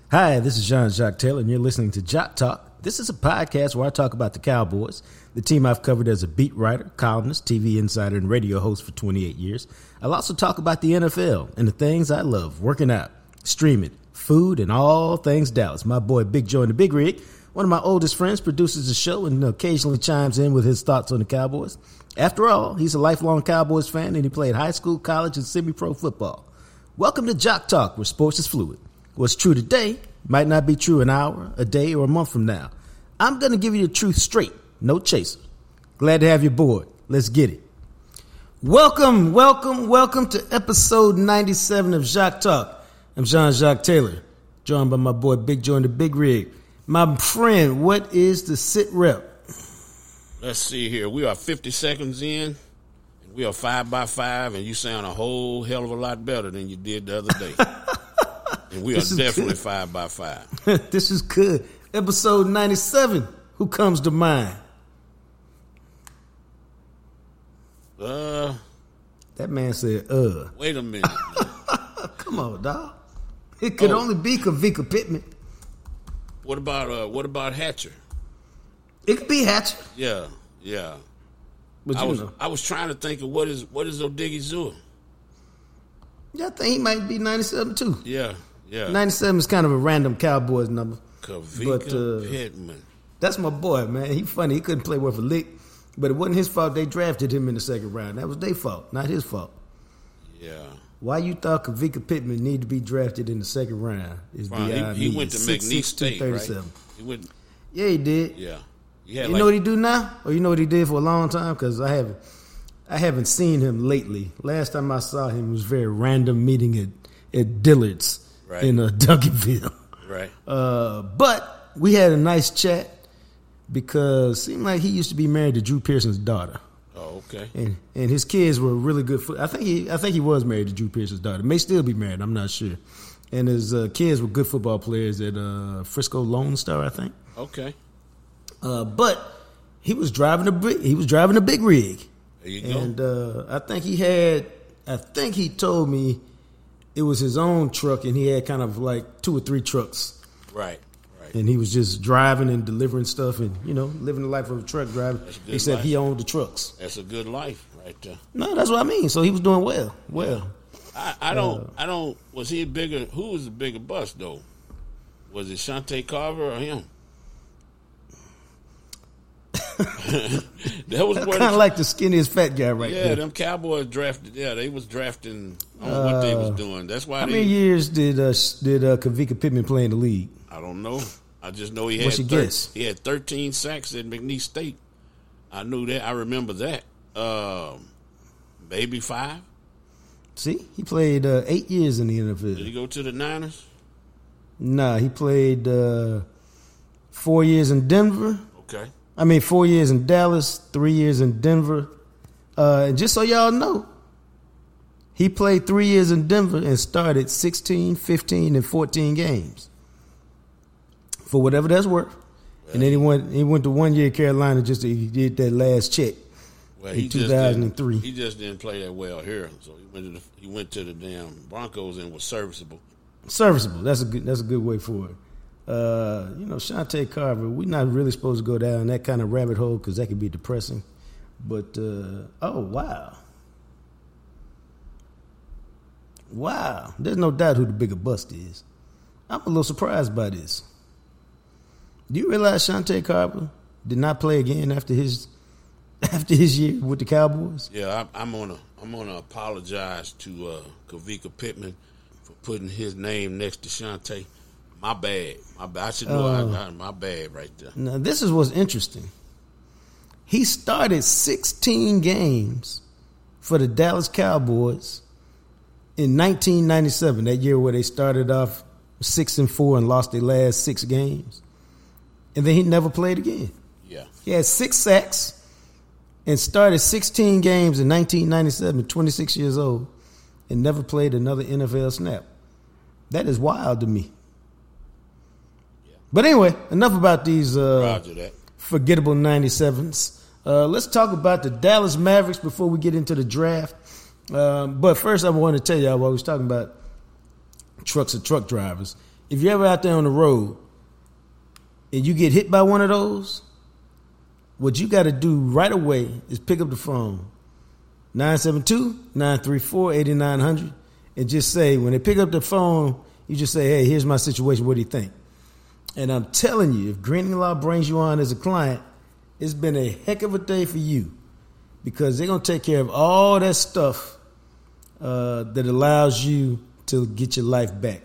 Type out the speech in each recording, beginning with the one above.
Hi, this is Jean-Jacques Taylor, and you're listening to Jock Talk. This is a podcast where I talk about the Cowboys, the team I've covered as a beat writer, columnist, TV insider, and radio host for 28 years. I'll also talk about the NFL and the things I love, working out, streaming, food, and all things Dallas. My boy Big Joe in the Big Rig, one of my oldest friends, produces the show and occasionally chimes in with his thoughts on the Cowboys. After all, he's a lifelong Cowboys fan, and he played high school, college, and semi-pro football. Welcome to Jock Talk, where sports is fluid. What's true today might not be true an hour, a day, or a month from now. I'm going to give you the truth straight, no chaser. Glad to have you aboard. Let's get it. Welcome to episode 97 of Jock Talk. I'm Jean-Jacques Taylor, joined by my boy Big Joe in the Big Rig. My friend, what is the sit rep? Let's see here. We are 50 seconds in, and we are 5x5, and you sound a whole hell of a lot better than you did the other day. And we are definitely 5x5. This is good. Episode 97. Who comes to mind? That man said, Wait a minute. Come on, dog. It could only be Kavika Pittman. What about Hatcher? It could be Hatcher. Yeah. But I was trying to think of what is Odigizua? Yeah, I think he might be 97 too. Yeah. 97 is kind of a random Cowboys number. Kavika Pittman. That's my boy, man. He funny. He couldn't play worth a lick, but it wasn't his fault they drafted him in the second round. That was their fault, not his fault. Yeah. Why you thought Kavika Pittman needed to be drafted in the second round is beyond me. He went to McNeese State, right? Yeah, he did. Yeah. You know what he do now? Or you know what he did for a long time? Because I haven't seen him lately. Last time I saw him was a very random meeting at Dillard's in Duncanville. Right. But we had a nice chat because it seemed like he used to be married to Drew Pearson's daughter. Oh, okay. And his kids were really good. I think he was married to Drew Pearson's daughter. May still be married. I'm not sure. And his kids were good football players at Frisco Lone Star, I think. Okay. But he was driving a big rig. There you go. And I think he told me it was his own truck, and he had kind of like 2 or 3 trucks. Right. And he was just driving and delivering stuff and, living the life of a truck driver, except he owned the trucks. That's a good life right there. No, that's what I mean. So he was doing well. I don't, was he bigger, who was the bigger bust, though? Was it Shante Carver or him? That was kind of like the skinniest fat guy right there. Yeah, them Cowboys drafted. Yeah, they was drafting on what they was doing. That's why. How many years did Kavika Pittman play in the league? I don't know. I just know he had. What's your guess? He had 13 sacks at McNeese State. I knew that. I remember that. Maybe 5. See, he played 8 years in the NFL. Did he go to the Niners? Nah, he played 4 years in Denver. Okay. 4 years in Dallas, 3 years in Denver. And just so y'all know, he played 3 years in Denver and started 16, 15, and 14 games. For whatever that's worth. Well, and then he went to 1 year at Carolina he did that last check in 2003. He just didn't play that well here. So he went to the damn Broncos and was serviceable. Serviceable. That's a good way for it. Shante Carver, we're not really supposed to go down that kind of rabbit hole because that could be depressing. But, wow. Wow. There's no doubt who the bigger bust is. I'm a little surprised by this. Do you realize Shante Carver did not play again after his year with the Cowboys? Yeah, I'm gonna apologize to Kavika Pittman for putting his name next to Shante. My bad. I should know. My bad right there. Now, this is what's interesting. He started 16 games for the Dallas Cowboys in 1997, that year where they started off 6-4 and lost their last 6 games. And then he never played again. Yeah. He had 6 sacks and started 16 games in 1997, 26 years old, and never played another NFL snap. That is wild to me. But anyway, enough about these forgettable 97s. Let's talk about the Dallas Mavericks before we get into the draft. But first, I want to tell y'all while we was talking about trucks and truck drivers. if you're ever out there on the road and you get hit by one of those, what you got to do right away is pick up the phone, 972-934-8900, and just say, when they pick up the phone, you just say, hey, here's my situation. What do you think? And I'm telling you, if Greening Law brings you on as a client, it's been a heck of a day for you, because they're going to take care of all that stuff that allows you to get your life back.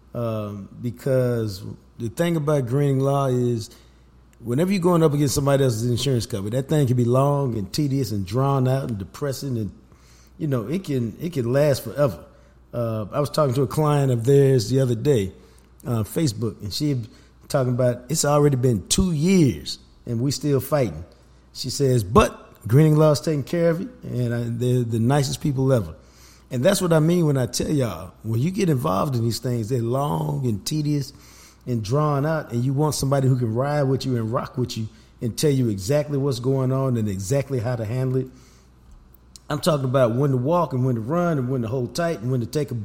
Because the thing about Greening Law is, whenever you're going up against somebody else's insurance cover, that thing can be long and tedious and drawn out and depressing, and it can last forever. I was talking to a client of theirs the other day on Facebook, and she talking about it's already been 2 years and we still fighting. She says, but Greening Law is taking care of it, and they're the nicest people ever. And that's what I mean when I tell y'all, when you get involved in these things, they're long and tedious and drawn out, and you want somebody who can ride with you and rock with you and tell you exactly what's going on and exactly how to handle it. I'm talking about when to walk and when to run and when to hold tight and when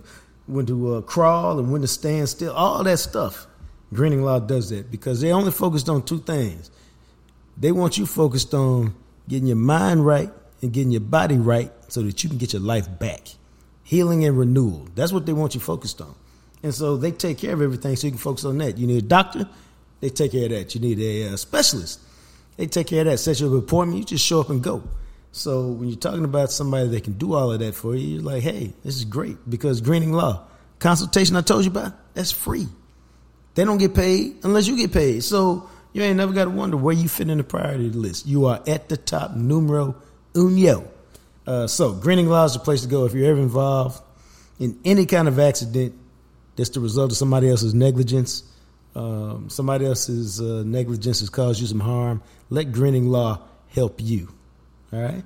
to crawl and when to stand still, all that stuff. Greening Law does that because they only focused on two things. They want you focused on getting your mind right and getting your body right so that you can get your life back. Healing and renewal. That's what they want you focused on. And so they take care of everything so you can focus on that. You need a doctor, they take care of that. You need a specialist, they take care of that. Set you up an appointment, you just show up and go. So when you're talking about somebody that can do all of that for you, you're like, hey, this is great, because Greening Law, consultation I told you about, that's free. They don't get paid unless you get paid. So you ain't never got to wonder where you fit in the priority list. You are at the top, numero uno. So Greening Law is the place to go if you're ever involved in any kind of accident that's the result of somebody else's negligence. Somebody else's negligence has caused you some harm. Let Greening Law help you. All right?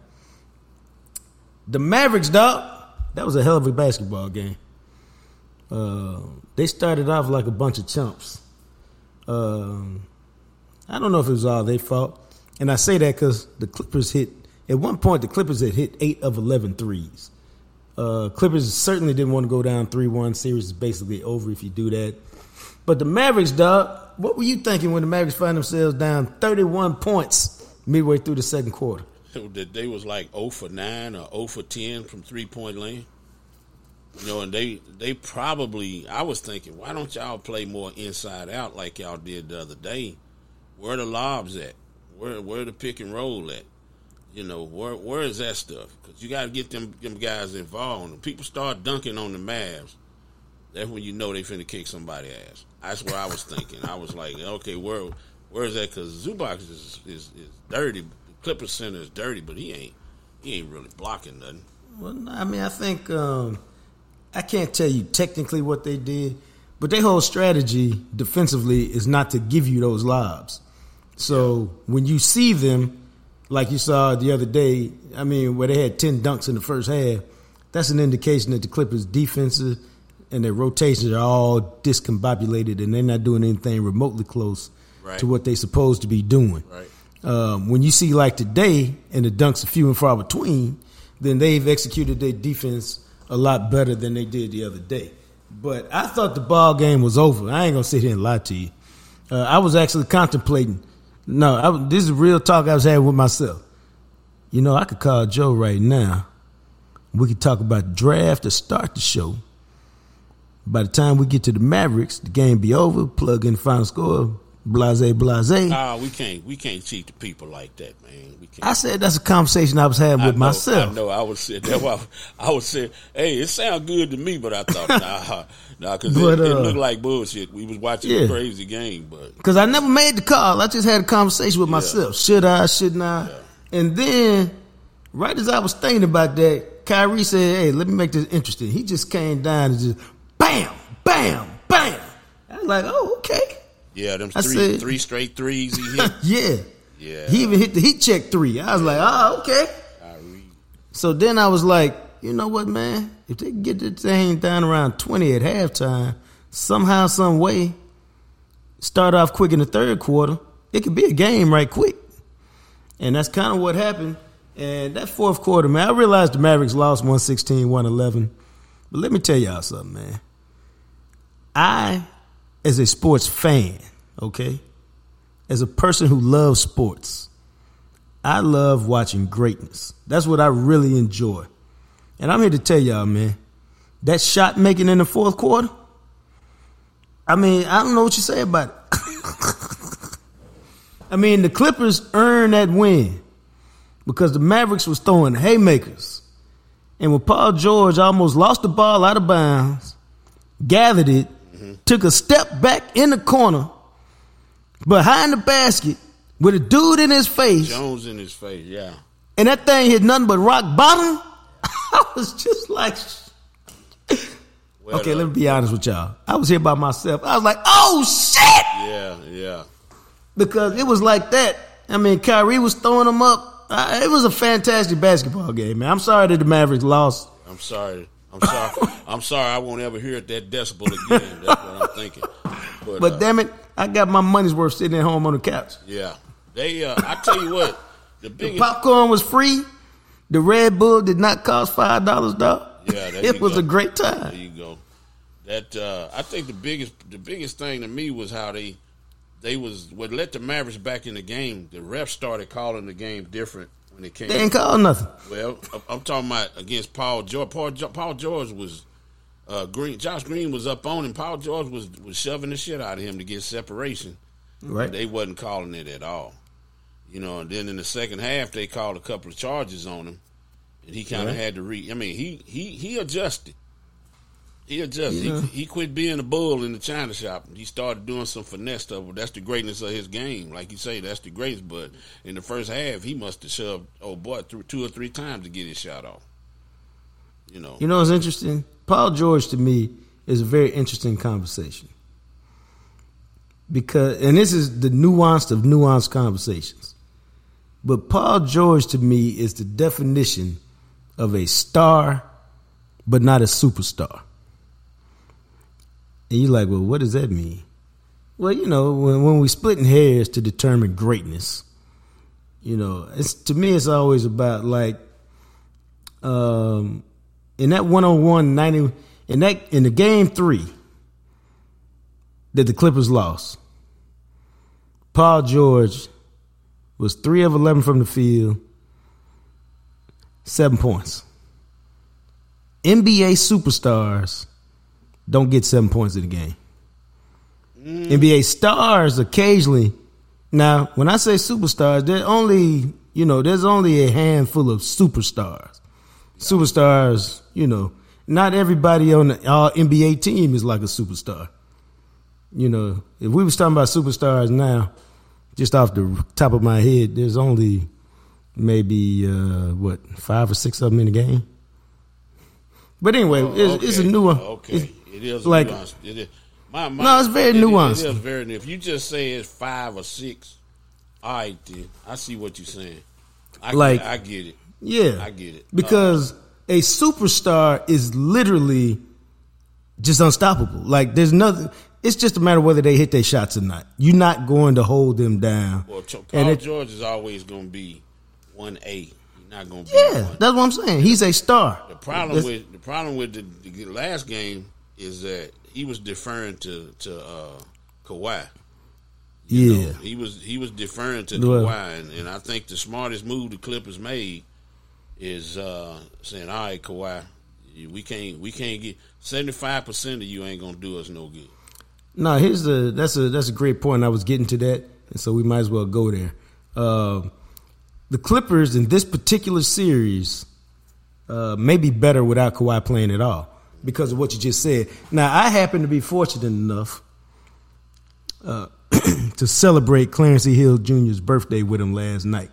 The Mavericks, dog, that was a hell of a basketball game. They started off like a bunch of chumps. I don't know if it was all their fault. And I say that because the Clippers at one point, the Clippers had hit 8 of 11 threes. Clippers certainly didn't want to go down 3-1. Series is basically over if you do that. But the Mavericks, dog, what were you thinking when the Mavericks find themselves down 31 points midway through the second quarter? That they was like 0 for 9 or 0 for 10 from three-point land. And they probably, I was thinking, why don't y'all play more inside out like y'all did the other day? Where are the lobs at? Where the pick and roll at? Where is that stuff? Because you got to get them guys involved. When people start dunking on the Mavs, that's when you know they finna kick somebody's ass. That's what I was thinking. I was like, okay, where is that? Because Zubac is dirty. The Clippers center is dirty, but he ain't really blocking nothing. Well, I mean, I think I can't tell you technically what they did, but their whole strategy defensively is not to give you those lobs. So when you see them, like you saw the other day, I mean, where they had 10 dunks in the first half, that's an indication that the Clippers' defenses and their rotations are all discombobulated and they're not doing anything remotely close to what they're supposed to be doing. Right. When you see like today and the dunks are few and far between, then they've executed their defense a lot better than they did the other day. But I thought the ball game was over. I ain't going to sit here and lie to you. I was actually contemplating. No, this is real talk I was having with myself. I could call Joe right now. We could talk about the draft to start the show. By the time we get to the Mavericks, the game be over, plug in the final score, blase, blase. We can't cheat the people like that, man. We can't. I said that's a conversation I was having with myself. I know. I was saying, hey, it sounds good to me, but I thought, nah, because it looked like bullshit. We was watching a crazy game, but because I never made the call, I just had a conversation with myself. Should I? Shouldn't I? Yeah. And then, right as I was thinking about that, Kyrie said, "Hey, let me make this interesting." He just came down and just bam, bam, bam. I was like, "Oh, okay." Yeah, them three straight threes he hit. Yeah. He even hit the heat check 3. I was like, oh, okay. So then I was like, you know what, man? If they get the thing down around 20 at halftime, somehow, some way, start off quick in the third quarter, it could be a game right quick. And that's kind of what happened. And that fourth quarter, man, I realized the Mavericks lost 116-111. But let me tell y'all something, man. I as a sports fan, okay, as a person who loves sports, I love watching greatness. That's what I really enjoy. And I'm here to tell y'all, man, that shot making in the fourth quarter, I mean, I don't know what you say about it. I mean, the Clippers earned that win because the Mavericks was throwing haymakers. And when Paul George almost lost the ball out of bounds, gathered it, took a step back in the corner, behind the basket, with a dude in his face. Jones in his face, yeah. And that thing hit nothing but rock bottom. I was just like, okay, let me be honest with y'all. I was here by myself. I was like, oh, shit! Yeah. Because it was like that. I mean, Kyrie was throwing them up. It was a fantastic basketball game, man. I'm sorry that the Mavericks lost. I'm sorry. I won't ever hear that decibel again. That's what I'm thinking. But damn it, I got my money's worth sitting at home on the couch. Yeah. I tell you what, the popcorn was free. The Red Bull did not cost $5, dog. Yeah, it was a great time. There you go. That I think the biggest thing to me was how they let the Mavericks back in the game. The refs started calling the game different when it came. They ain't called nothing. Well, I'm talking about against Paul George. Paul George was Green. Josh Green was up on him. Paul George was shoving the shit out of him to get separation. Right. They wasn't calling it at all. And then in the second half they called a couple of charges on him, and he kind of had to he adjusted. He adjusted. Yeah. He quit being a bull in the china shop. He started doing some finesse stuff. That's the greatness of his game. Like you say, that's the greatness. But in the first half, he must have shoved old boy through 2 or 3 times to get his shot off. You know what's interesting? Paul George, to me, is a very interesting conversation. And this is the nuanced of nuanced conversations. But Paul George, to me, is the definition of a star, but not a superstar. And you're like, well, what does that mean? Well, when we splitting hairs to determine greatness, to me, it's always about like, in that 101 90, in the game 3 that the Clippers lost, Paul George was 3 of 11 from the field, 7 points. NBA superstars don't get 7 points in the game. NBA stars occasionally. Now, when I say superstars, there's only a handful of superstars. Superstars, not everybody on the all NBA team is like a superstar. If we was talking about superstars now, just off the top of my head, there's only maybe 5 or 6 of them in the game. But anyway, it's a nuance. Okay, it is like nuanced. It is. No, it's very nuanced. It is very. If you just say it's 5 or 6, all right, then I see what you're saying. I get it. Yeah, I get it. Because a superstar is literally just unstoppable. Like there's nothing. It's just a matter of whether they hit their shots or not. You're not going to hold them down. Well, Paul George is always going to be 1A. He's not going to be. Yeah, that's what I'm saying. He's a star. The problem with the last game is that he was deferring to Kawhi. He was deferring to Kawhi, and I think the smartest move the Clippers made is saying, "All right, Kawhi, we can't get 75% of you ain't gonna do us no good." No, that's a great point. I was getting to that, and so we might as well go there. The Clippers in this particular series may be better without Kawhi playing at all because of what you just said. Now, I happen to be fortunate enough to celebrate Clarence E. Hill Jr.'s birthday with him last night.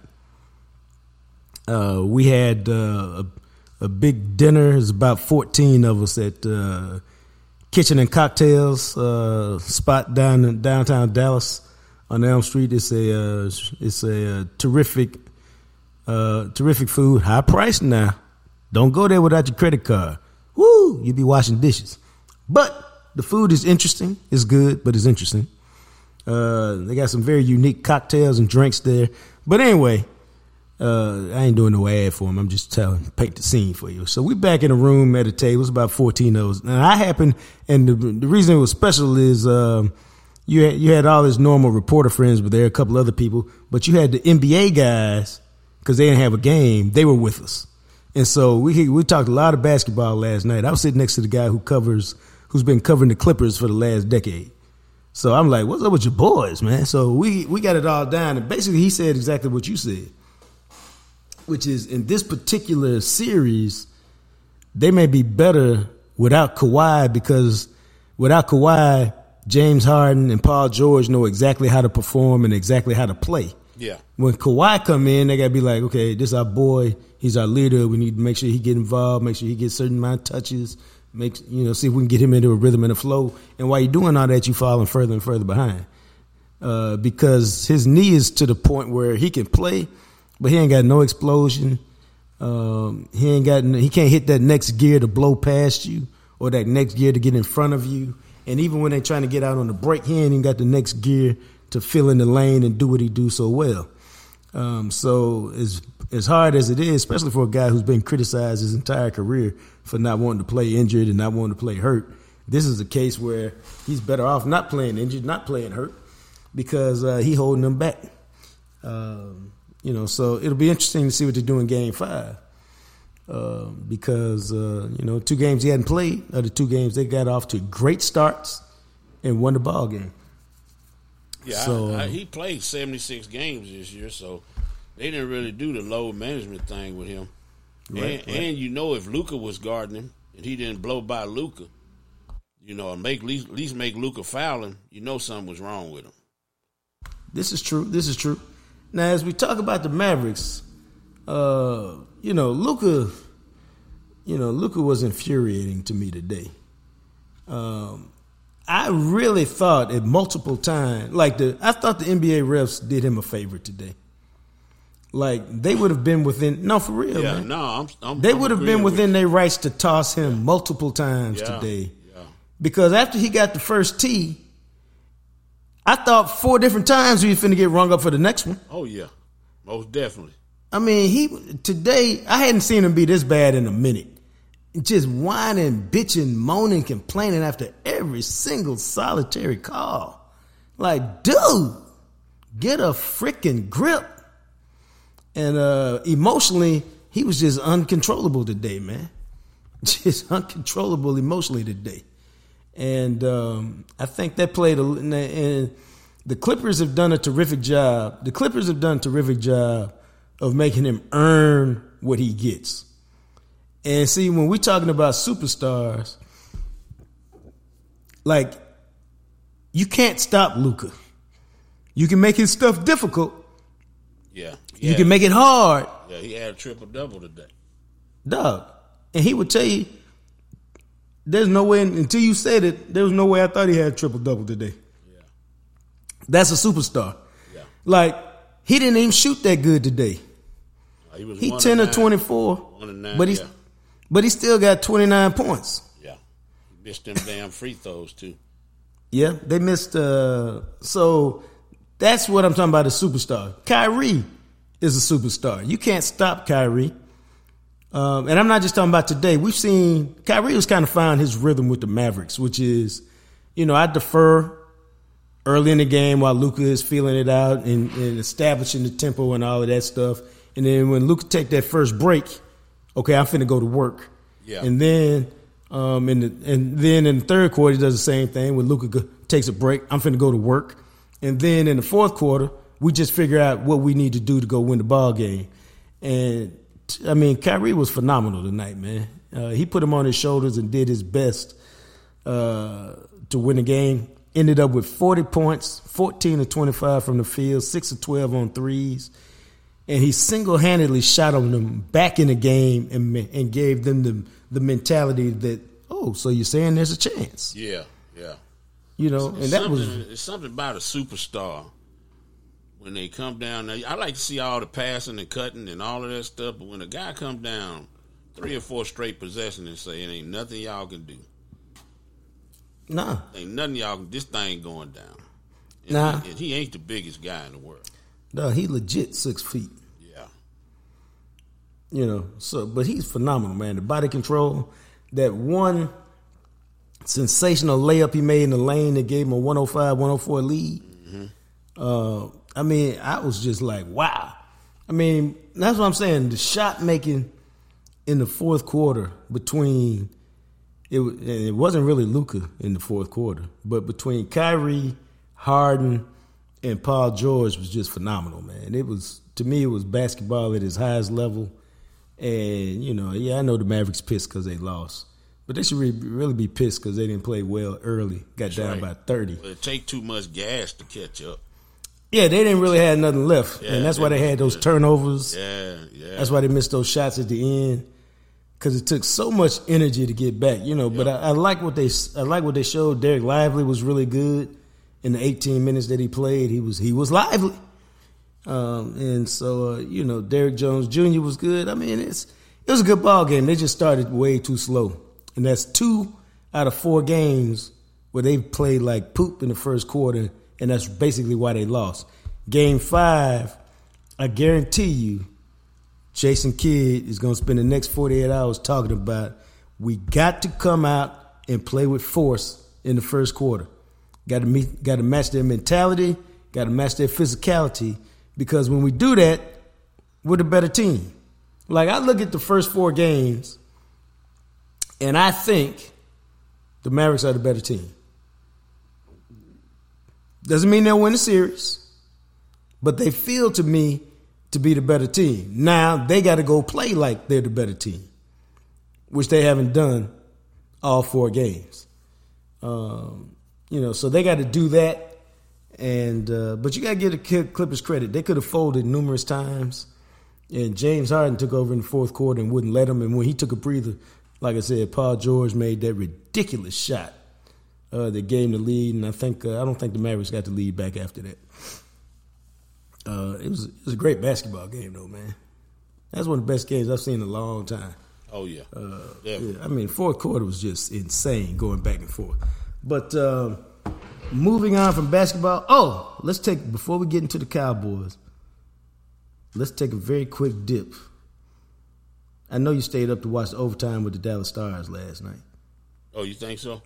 We had a big dinner. There's about 14 of us at Kitchen and Cocktails spot down in downtown Dallas on Elm Street. It's a terrific food, high price now. Don't go there without your credit card. Woo, you'll be washing dishes. But the food is interesting. It's good, but it's interesting. They got some very unique cocktails and drinks there. But anyway, I ain't doing no ad for him. I'm just paint the scene for you. So we back in a room at a table. It's about 14 of us. And I happened, and the reason it was special is you had all his normal reporter friends, but there were a couple other people. But you had the NBA guys, because they didn't have a game. They were with us. And so we talked a lot of basketball last night. I was sitting next to the guy who's been covering the Clippers for the last decade. So I'm like, what's up with your boys, man? So we got it all down. And basically he said exactly what you said, which is in this particular series, they may be better without Kawhi, because without Kawhi, James Harden and Paul George know exactly how to perform and exactly how to play. Yeah. When Kawhi come in, they got to be like, okay, this is our boy. He's our leader. We need to make sure he get involved, make sure he gets a certain amount of touches, see if we can get him into a rhythm and a flow. And while you're doing all that, you're falling further and further behind. Because his knee is to the point where he can play, but he ain't got no explosion. He can't hit that next gear to blow past you or that next gear to get in front of you. And even when they're trying to get out on the break, he ain't even got the next gear to fill in the lane and do what he do so well. So as hard as it is, especially for a guy who's been criticized his entire career for not wanting to play injured and not wanting to play hurt, this is a case where he's better off not playing injured, not playing hurt, because he holding them back. So it'll be interesting to see what they do in Game 5. Because 2 games he hadn't played are the 2 games they got off to great starts and won the ball game. Yeah, so, he played 76 games this year, so they didn't really do the load management thing with him. Right. And if Luka was guarding him and he didn't blow by Luka, and at least make Luka foul him, something was wrong with him. This is true. Now, as we talk about the Mavericks, Luka was infuriating to me today. I really thought at multiple times, I thought the NBA refs did him a favor today. Like, they would have been within, no, for real, man. No, they would have been within their rights to toss him multiple times today. Yeah. Because after he got the first tee, I thought 4 different times he was finna get rung up for the next one. Oh, yeah. Most definitely. I mean, today, I hadn't seen him be this bad in a minute. Just whining, bitching, moaning, complaining after every single solitary call. Like, dude, get a freaking grip. And emotionally, he was just uncontrollable today, man. Just uncontrollable emotionally today. And I think that played and the Clippers have done a terrific job. The Clippers have done a terrific job of making him earn what he gets. And see, when we're talking about superstars, like, you can't stop Luka. You can make his stuff difficult. Yeah. You can make it hard. Yeah, he had a triple-double today. Dog. And he would tell you, there's no way, until you said it, there was no way I thought he had a triple-double today. Yeah. That's a superstar. Yeah. Like, he didn't even shoot that good today. He 10 or 24, but he still got 29 points. Yeah, he missed them damn free throws too. Yeah, they missed. So that's what I'm talking about. A superstar. Kyrie is a superstar. You can't stop Kyrie. And I'm not just talking about today. We've seen Kyrie has kind of found his rhythm with the Mavericks, which is, I defer early in the game while Luka is feeling it out and establishing the tempo and all of that stuff. And then when Luka take that first break, okay, I'm finna go to work. Yeah. And then in the third quarter, he does the same thing. When Luka takes a break, I'm finna go to work. And then in the fourth quarter, we just figure out what we need to do to go win the ball game. And I mean, Kyrie was phenomenal tonight, man. He put him on his shoulders and did his best to win the game. Ended up with 40 points, 14 of 25 from the field, 6 of 12 on threes. And he single-handedly shot on them back in the game and gave them the mentality that, so you're saying there's a chance. Yeah. It's something about a superstar when they come down there. I like to see all the passing and cutting and all of that stuff, but when a guy comes down 3 or 4 straight possessions and say, it ain't nothing y'all can do. Nah. Ain't nothing y'all can, this thing going down. And nah. He ain't the biggest guy in the world. No, he legit 6 feet. Yeah. You know, so but he's phenomenal, man. The body control, that one sensational layup he made in the lane that gave him a 105-104 lead. Mm-hmm. I mean, I was just like, wow. I mean, that's what I'm saying. The shot making in the fourth quarter between it wasn't really Luka in the fourth quarter, but between Kyrie, Harden, and Paul George was just phenomenal, man. It was, to me, it was basketball at its highest level. And, you know, yeah, I know the Mavericks pissed because they lost. But they should really be pissed because they didn't play well early. Got down by 30. Well, it take too much gas to catch up. Yeah, they didn't really have nothing left. Yeah, and that's why they had those turnovers. Yeah. That's why they missed those shots at the end. Because it took so much energy to get back, you know. But I like what they showed. Derek Lively was really good in the 18 minutes that he played. He was lively. And so, you know, Derrick Jones Jr. was good. I mean, it was a good ball game. They just started way too slow. And that's 2 out of 4 games where they played like poop in the first quarter, and that's basically why they lost. Game 5, I guarantee you, Jason Kidd is going to spend the next 48 hours talking about we got to come out and play with force in the first quarter. Got to match their mentality, got to match their physicality, because when we do that, we're the better team. Like, I look at the first 4 games, and I think the Mavericks are the better team. Doesn't mean they'll win the series, but they feel to me to be the better team. Now, they got to go play like they're the better team, which they haven't done all 4 games. You know, so they got to do that. And but you got to give the Clippers credit. They could have folded numerous times, and James Harden took over in the fourth quarter and wouldn't let them. And when he took a breather, like I said, Paul George made that ridiculous shot that gave him the lead. And I don't think the Mavericks got the lead back after that. It was a great basketball game, though, man. That's one of the best games I've seen in a long time. Oh, yeah. Yeah, I mean, fourth quarter was just insane going back and forth. But moving on from basketball, before we get into the Cowboys, let's take a very quick dip. I know you stayed up to watch the overtime with the Dallas Stars last night. Oh, you think so?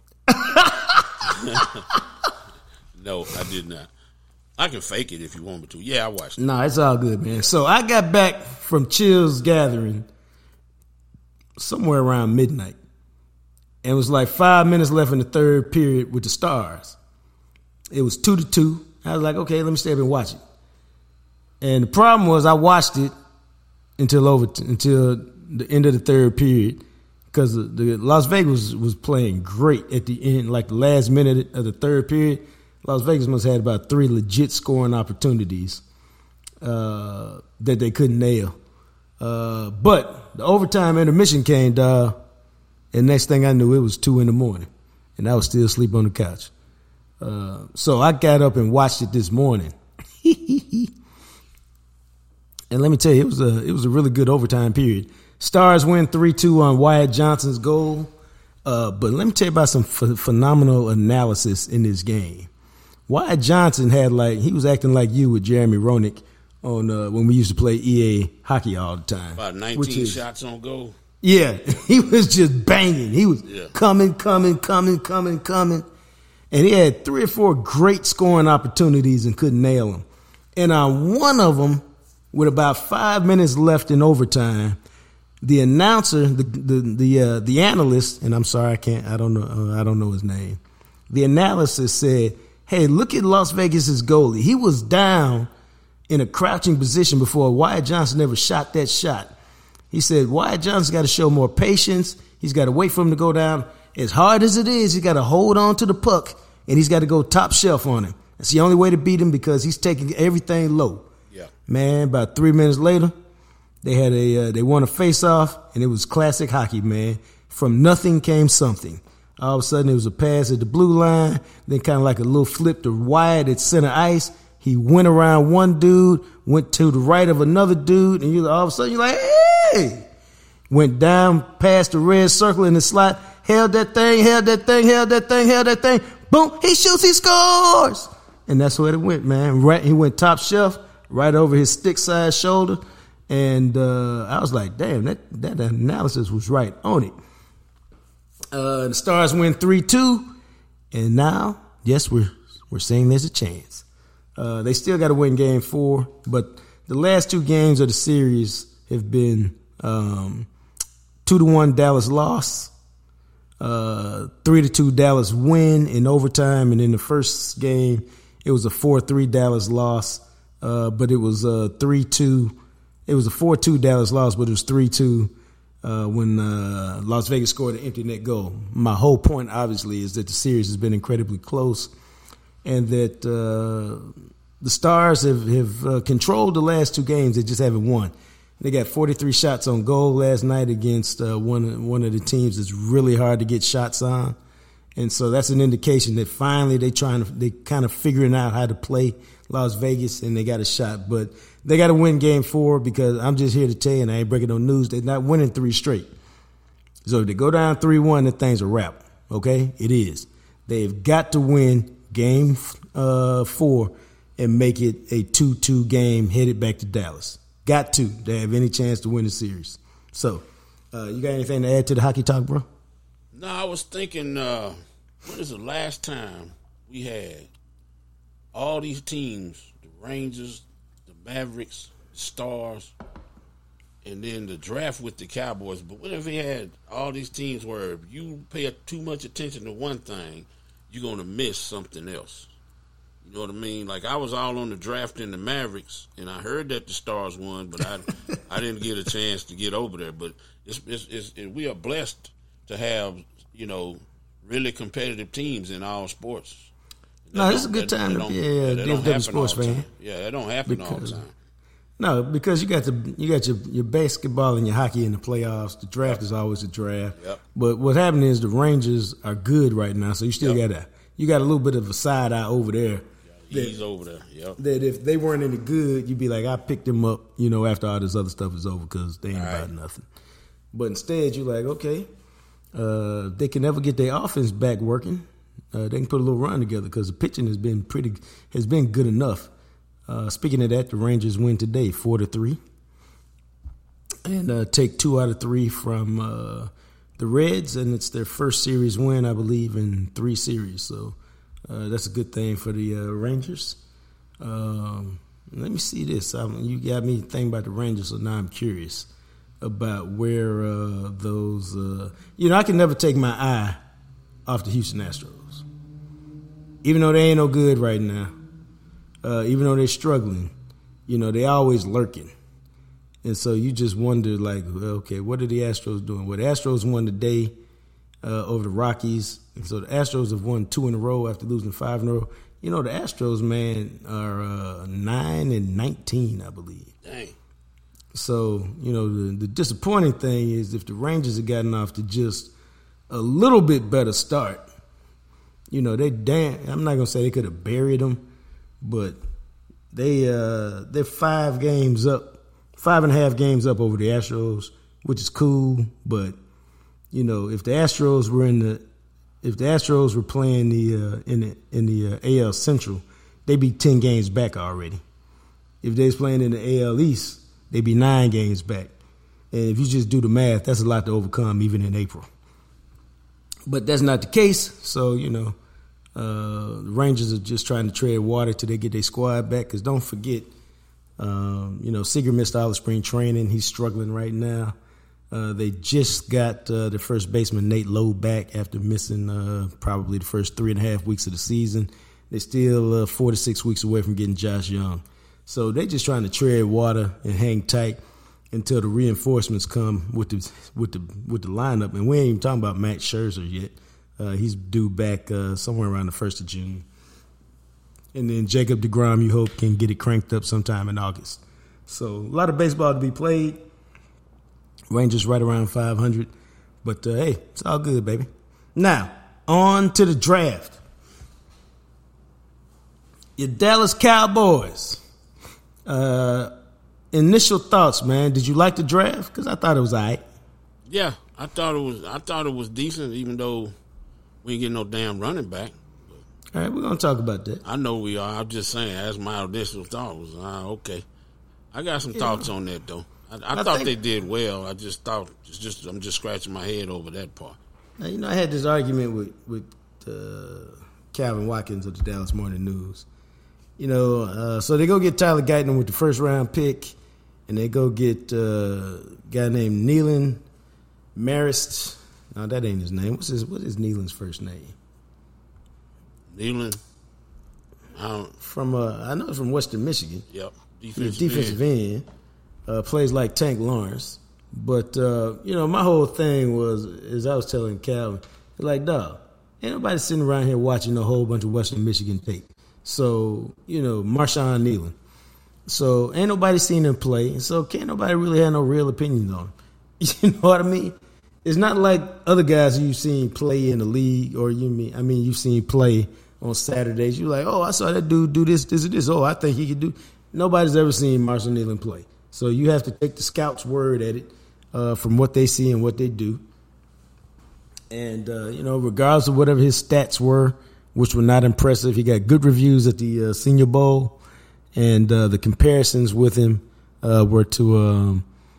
No, I did not. I can fake it if you want me to. Yeah, I watched it. No, it's all good, man. So I got back from Chill's gathering somewhere around midnight. And it was like 5 minutes left in the third period with the Stars. It was 2-2. I was like, okay, let me stay up and watch it. And the problem was I watched it until the end of the third period, because the Las Vegas was playing great at the end, like the last minute of the third period. Las Vegas must have had about 3 legit scoring opportunities that they couldn't nail. But the overtime intermission came, dog, and next thing I knew, it was 2 a.m, and I was still asleep on the couch. So I got up and watched it this morning. And let me tell you, it was a really good overtime period. Stars win 3-2 on Wyatt Johnson's goal. But let me tell you about some phenomenal analysis in this game. Wyatt Johnson he was acting like you with Jeremy Roenick on when we used to play EA hockey all the time. About 19 shots on goal. Yeah, he was just banging. He was coming. And he had 3 or 4 great scoring opportunities and couldn't nail them. And on one of them, with about 5 minutes left in overtime, the announcer, the analyst, and I'm sorry, I don't know his name. The analyst said, "Hey, look at Las Vegas's goalie. He was down in a crouching position before Wyatt Johnson ever shot that shot." He said, Wyatt Johnson's got to show more patience. He's got to wait for him to go down. As hard as it is, he's got to hold on to the puck, and he's got to go top shelf on him. That's the only way to beat him, because he's taking everything low. Yeah. Man, about 3 minutes later, they won a face-off, and it was classic hockey, man. From nothing came something. All of a sudden, it was a pass at the blue line, then kind of like a little flip to Wyatt at center ice. He went around one dude, went to the right of another dude, and all of a sudden you're like, hey! Went down past the red circle in the slot, held that thing. Boom! He shoots, he scores! And that's where it went, man. Right, he went top shelf, right over his stick-sized shoulder, And I was like, damn, that analysis was right on it. The Stars win 3-2, and now, yes, we're saying there's a chance. They still got to win Game 4, but the last 2 games of the series have been 2-1 Dallas loss, 3-2 Dallas win in overtime, and in the first game it was a 4-3 Dallas loss, but it was 3-2. It was a 4-2 Dallas loss, but it was 3-2 when Las Vegas scored an empty net goal. My whole point, obviously, is that the series has been incredibly close, and that the Stars have controlled the last 2 games. They just haven't won. They got 43 shots on goal last night against one of the teams that's really hard to get shots on, and so that's an indication that finally they kind of figuring out how to play Las Vegas, and they got a shot. But they got to win Game 4, because I'm just here to tell you, and I ain't breaking no news, they're not winning 3 straight. So if they go down 3-1, the thing's a wrap. Okay, it is. They've got to win Game 4 and make it a 2-2 game headed back to Dallas. Got to have any chance to win the series. So, you got anything to add to the hockey talk, bro? No, I was thinking, when is the last time we had all these teams, the Rangers, the Mavericks, the Stars, and then the draft with the Cowboys? But what if we had all these teams where if you pay too much attention to one thing, you're going to miss something else? You know what I mean? Like, I was all on the draft in the Mavericks, and I heard that the Stars won, but I didn't get a chance to get over there. But we are blessed to have, really competitive teams in all sports. No, it's a good time to be a DFW sports fan. Yeah, that don't happen all the time. No, because you got your basketball and your hockey in the playoffs. The draft is always a draft. Yep. But what happened is the Rangers are good right now, so you still got a little bit of a side eye over there. He's over there. Yep. That if they weren't any good, you'd be like, I picked them up, after all this other stuff is over, because they ain't about nothing. But instead, you're like, okay, they can never get their offense back working. They can put a little run together, because the pitching has been good enough. Speaking of that, the Rangers win today 4-3, and take 2 out of 3 from the Reds, and it's their first series win, I believe, in 3 series. So that's a good thing for the Rangers. Let me see this. You got me thinking about the Rangers, so now I'm curious about where those. I can never take my eye off the Houston Astros, even though they ain't no good right now. Even though they're struggling, they always lurking. And so you just wonder, like, okay, what are the Astros doing? Well, the Astros won today over the Rockies. And so the Astros have won 2 in a row after losing 5 in a row. The Astros, man, are 9-19, I believe. Dang. So, the disappointing thing is if the Rangers had gotten off to just a little bit better start, I'm not going to say they could have buried them, but they're 5 games up, 5.5 games up over the Astros, which is cool. But if the Astros were playing in the AL Central, they'd be 10 games back already. If they was playing in the AL East, they'd be 9 games back. And if you just do the math, that's a lot to overcome even in April. But that's not the case. So the Rangers are just trying to tread water till they get their squad back. Because don't forget, Seager missed all the spring training. He's struggling right now. They just got the first baseman Nate Lowe back after missing probably the first 3.5 weeks of the season. They're still 4 to 6 weeks away from getting Josh Young. So they're just trying to tread water and hang tight until the reinforcements come with the lineup. And we ain't even talking about Max Scherzer yet. He's due back somewhere around the 1st of June. And then Jacob deGrom, you hope, can get it cranked up sometime in August. So a lot of baseball to be played. Rangers right around 500. But, hey, it's all good, baby. Now, on to the draft. Your Dallas Cowboys. Initial thoughts, man. Did you like the draft? Because I thought it was all right. Yeah, I thought it was decent, even though we ain't getting no damn running back. All right, we're going to talk about that. I know we are. I'm just saying, as my initial thought was, okay. I got some thoughts on that, though. I thought they did well. I just thought I'm just scratching my head over that part. Now, I had this argument with Calvin Watkins of the Dallas Morning News. So they go get Tyler Guyton with the first round pick, and they go get a guy named Nealon Marist. No, that ain't his name. What is Nealon's first name? Nealon. I know it's from Western Michigan. Yep. Defensive end. Plays like Tank Lawrence. But, my whole thing was, as I was telling Calvin, like, dog, ain't nobody sitting around here watching a whole bunch of Western Michigan tape. So, Marshawn Nealon. So, ain't nobody seen him play. So, can't nobody really have no real opinions on him. You know what I mean? It's not like other guys you've seen play in the league, or you've seen play on Saturdays. You're like, oh, I saw that dude do this, this, and this. Oh, I think he could do. Nobody's ever seen Marshawn Nealon play. So you have to take the scout's word at it from what they see and what they do. And, regardless of whatever his stats were, which were not impressive, he got good reviews at the Senior Bowl. And the comparisons with him were to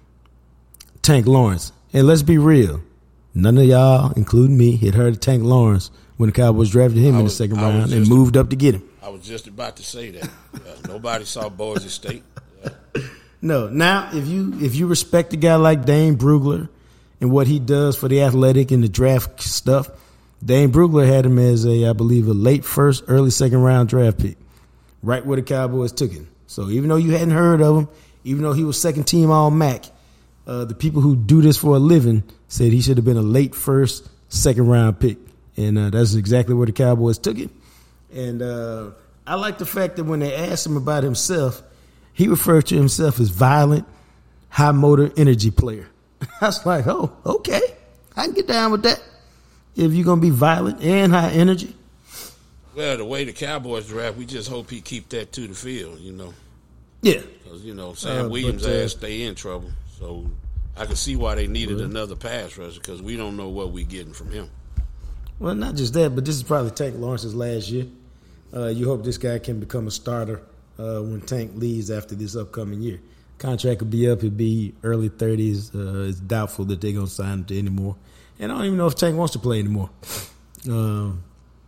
Tank Lawrence. And let's be real. None of y'all, including me, had heard of Tank Lawrence when the Cowboys drafted him in the second round and moved up to get him. I was just about to say that. Nobody saw Boise State. No. Now, if you respect a guy like Dane Brugler and what he does for the athletic and the draft stuff, Dane Brugler had him as I believe, a late first, early second round draft pick, right where the Cowboys took him. So even though you hadn't heard of him, even though he was second team All-MAC, the people who do this for a living said he should have been a late first, second round pick. And that's exactly where the Cowboys took him. And I like the fact that when they asked him about himself, he referred to himself as violent, high motor energy player. I was like, oh, okay. I can get down with that. If you're going to be violent and high energy. Well, the way the Cowboys draft, we just hope he keep that to the field, Yeah. Because, Sam Williams' ass stay in trouble. So I can see why they needed another pass rusher, because we don't know what we're getting from him. Well, not just that, but this is probably Tank Lawrence's last year. You hope this guy can become a starter when Tank leaves after this upcoming year. Contract could be up. It'd be early 30s. It's doubtful that they're going to sign him to anymore. And I don't even know if Tank wants to play anymore. In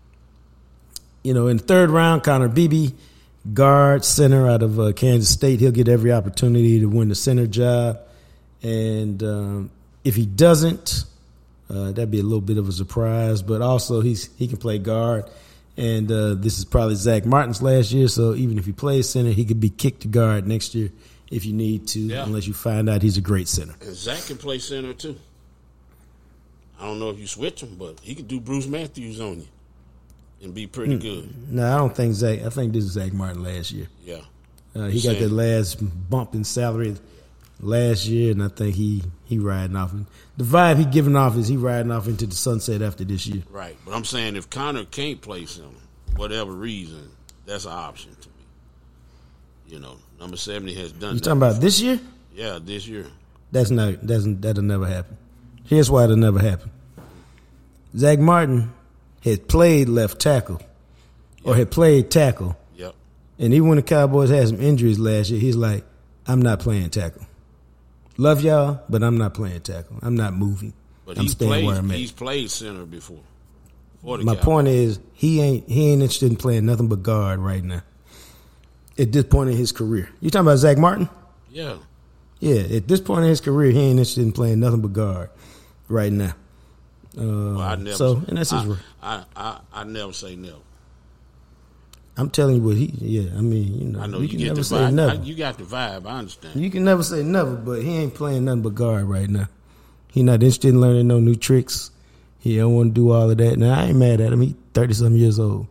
the third round, Connor Beebe, guard, center out of Kansas State. He'll get every opportunity to win the center job. And if he doesn't, that'd be a little bit of a surprise. But also, he can play guard. And this is probably Zach Martin's last year, so even if he plays center, he could be kicked to guard next year if you need to, unless you find out he's a great center. And Zach can play center, too. I don't know if you switch him, but he could do Bruce Matthews on you and be pretty good. No, I don't think Zach. I think this is Zach Martin last year. Yeah. He got that last bump in salary last year, and I think he riding off. The vibe he giving off is he riding off into the sunset after this year. Right, but I'm saying if Connor can't play center, whatever reason, that's an option to me. Number 70 has done. You talking about this year? Yeah, this year. That'll never happen. Here's why it'll never happen. Zach Martin had played left tackle, or had played tackle. Yep. And even when the Cowboys had some injuries last year, he's like, I'm not playing tackle. Love y'all, but I'm not playing tackle. I'm not moving. But I'm staying where I'm at. He's played center before. My point is, he ain't interested in playing nothing but guard right now. At this point in his career. You talking about Zach Martin? Yeah. Yeah, at this point in his career, he ain't interested in playing nothing but guard right now. And that's his word. I never say no. I'm telling you what I know you can never say never. You got the vibe. I understand. You can never say never, but he ain't playing nothing but guard right now. He not interested in learning no new tricks. He don't want to do all of that. Now I ain't mad at him. He 30-some years old.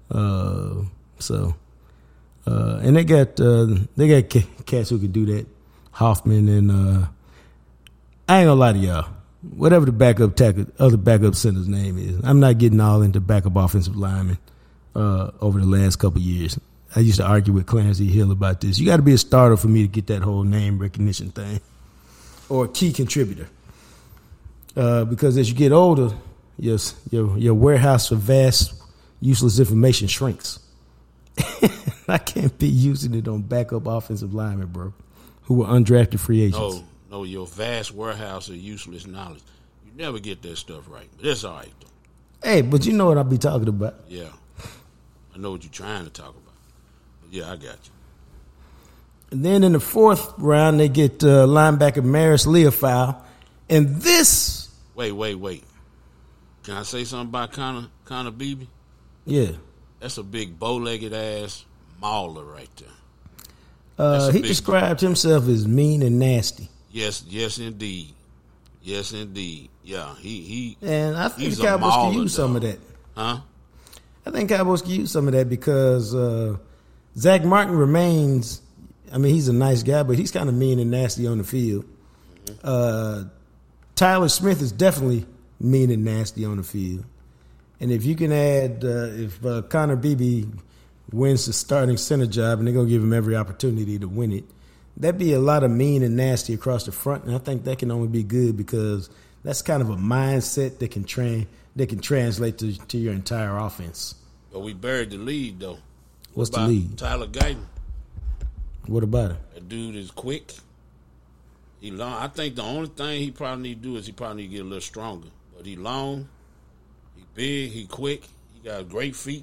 And they got cats who can do that. Hoffman and I ain't gonna lie to y'all. Whatever the other backup center's name is, I'm not getting all into backup offensive linemen over the last couple of years. I used to argue with Clancy Hill about this. You got to be a starter for me to get that whole name recognition thing, or a key contributor. Because as you get older, your warehouse for vast, useless information shrinks. I can't be using it on backup offensive linemen, bro, who were undrafted free agents. No, your vast warehouse of useless knowledge. You never get that stuff right. But that's all right, though. Hey, but you know what I be talking about. Yeah. I know what you're trying to talk about. But yeah, I got you. And then in the fourth round, they get linebacker Maris Leofau. And this... Wait. Can I say something about Connor Beebe? Yeah. That's a big bow-legged ass mauler right there. He described himself as mean and nasty. Yes, indeed. Yeah, he and I think the Cowboys can use some of that. Huh? I think Cowboys can use some of that because Zach Martin remains. I mean, he's a nice guy, but he's kind of mean and nasty on the field. Mm-hmm. Tyler Smith is definitely mean and nasty on the field. And if you can add, if Connor Beebe wins the starting center job, and they're going to give him every opportunity to win it, that'd be a lot of mean and nasty across the front. And I think that can only be good because that's kind of a mindset that can translate to your entire offense. But we buried the lead, though. What's the lead? Tyler Guyton. What about it? That dude is quick. He long. I think the only thing he probably need to do is he probably need to get a little stronger. But he long, he big, he quick, he got great feet.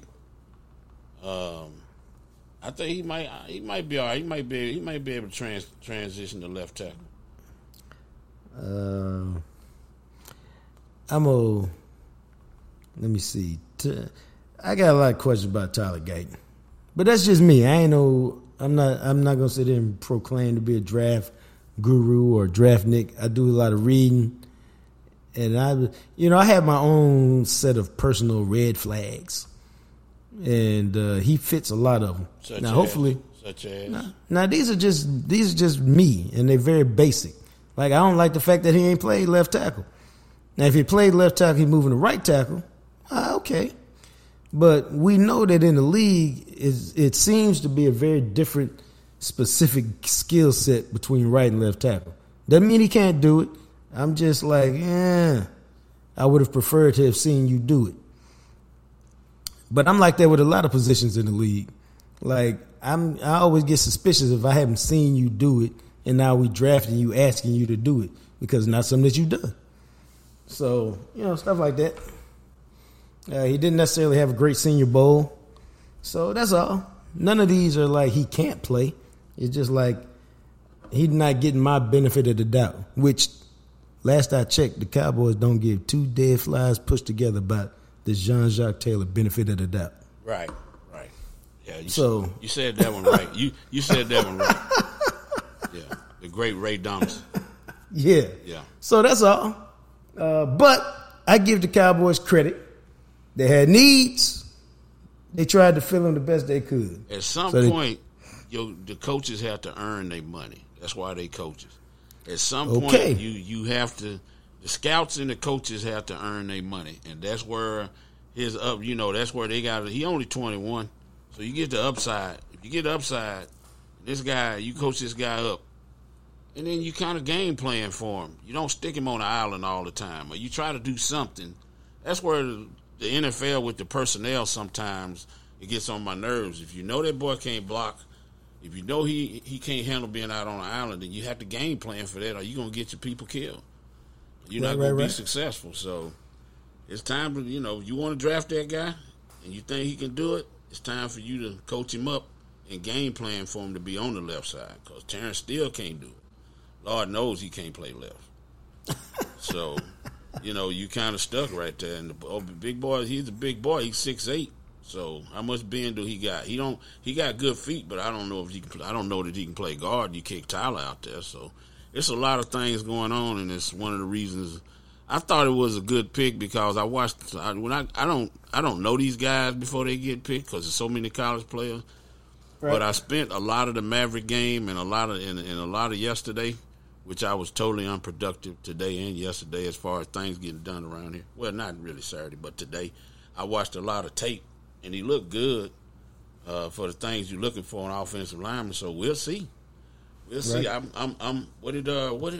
I think he might be all right. He might be able to transition to left tackle. Let me see. I got a lot of questions about Tyler Guyton, but that's just me. I'm not gonna sit there and proclaim to be a draft guru or draftnik. I do a lot of reading, and I have my own set of personal red flags, and he fits a lot of them. Hopefully. Such as? Now these are just me, and they're very basic. Like, I don't like the fact that he ain't played left tackle. Now, if he played left tackle, he's moving to right tackle. Okay. But we know that in the league, it seems to be a very different specific skill set between right and left tackle. Doesn't mean he can't do it. I'm just like, I would have preferred to have seen you do it. But I'm like that with a lot of positions in the league. Like, I always get suspicious if I haven't seen you do it, and now we drafting you, asking you to do it, because it's not something that you've done. So, stuff like that. He didn't necessarily have a great Senior Bowl. So that's all. None of these are like he can't play. It's just like he's not getting my benefit of the doubt, which, last I checked, the Cowboys don't give two dead flies pushed together about the Jean-Jacques Taylor benefit of the doubt. Right. Yeah, you said that one right. You said that one right. Yeah, the great Ray Donaldson. Yeah. So that's all. But I give the Cowboys credit. They had needs. They tried to fill them the best they could. At some point, the coaches have to earn their money. That's why they coaches. At some point, you have to. The scouts and the coaches have to earn their money, and that's where his up. That's where they got it. He only 21, so you get the upside. If you get the upside, this guy, you coach this guy up, and then you kind of game plan for him. You don't stick him on the island all the time, or you try to do something. That's where the NFL with the personnel sometimes it gets on my nerves. If you know that boy can't block, if you know he can't handle being out on the island, then you have to game plan for that, or you're gonna get your people killed. You're not gonna be successful. So it's time to you want to draft that guy and you think he can do it. It's time for you to coach him up and game plan for him to be on the left side, because Terrence still can't do it. Lord knows he can't play left. So. You kind of stuck right there. And the big boy, he's a big boy. He's 6'8". So how much bend do he got? He got good feet, but I don't know if he can. I don't know that he can play guard. You kick Tyler out there, so it's a lot of things going on, and it's one of the reasons I thought it was a good pick, because I watched. I don't know these guys before they get picked, because there's so many college players. Right. But I spent a lot of the Maverick game and a lot of yesterday, which I was totally unproductive today and yesterday as far as things getting done around here. Well, not really Saturday, but today. I watched a lot of tape, and he looked good for the things you're looking for in offensive lineman. So we'll see. We'll see. I'm what did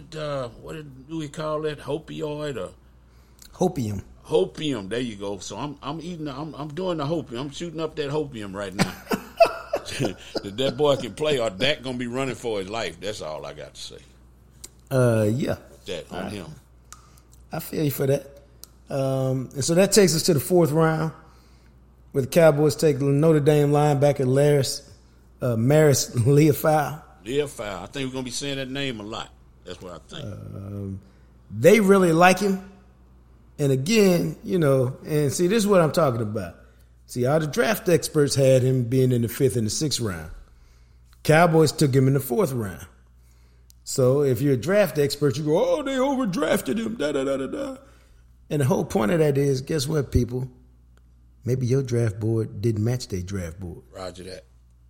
we call that? Opioid or hopium? Hopium. There you go. So I'm doing the hopium. I'm shooting up that hopium right now. that boy can play, or Dak gonna be running for his life. That's all I got to say. Yeah. That on him. I feel you for that. And so that takes us to the fourth round, where the Cowboys take Notre Dame linebacker Maris Leafau. Leafau. I think we're gonna be saying that name a lot. That's what I think. They really like him. And again, and see, this is what I'm talking about. See, all the draft experts had him being in the 5th and the 6th round. Cowboys took him in the 4th round. So if you're a draft expert, you go, oh, they overdrafted him, da-da-da-da-da. And the whole point of that is, guess what, people? Maybe your draft board didn't match their draft board. Roger that.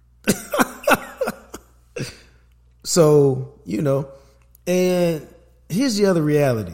So, and here's the other reality.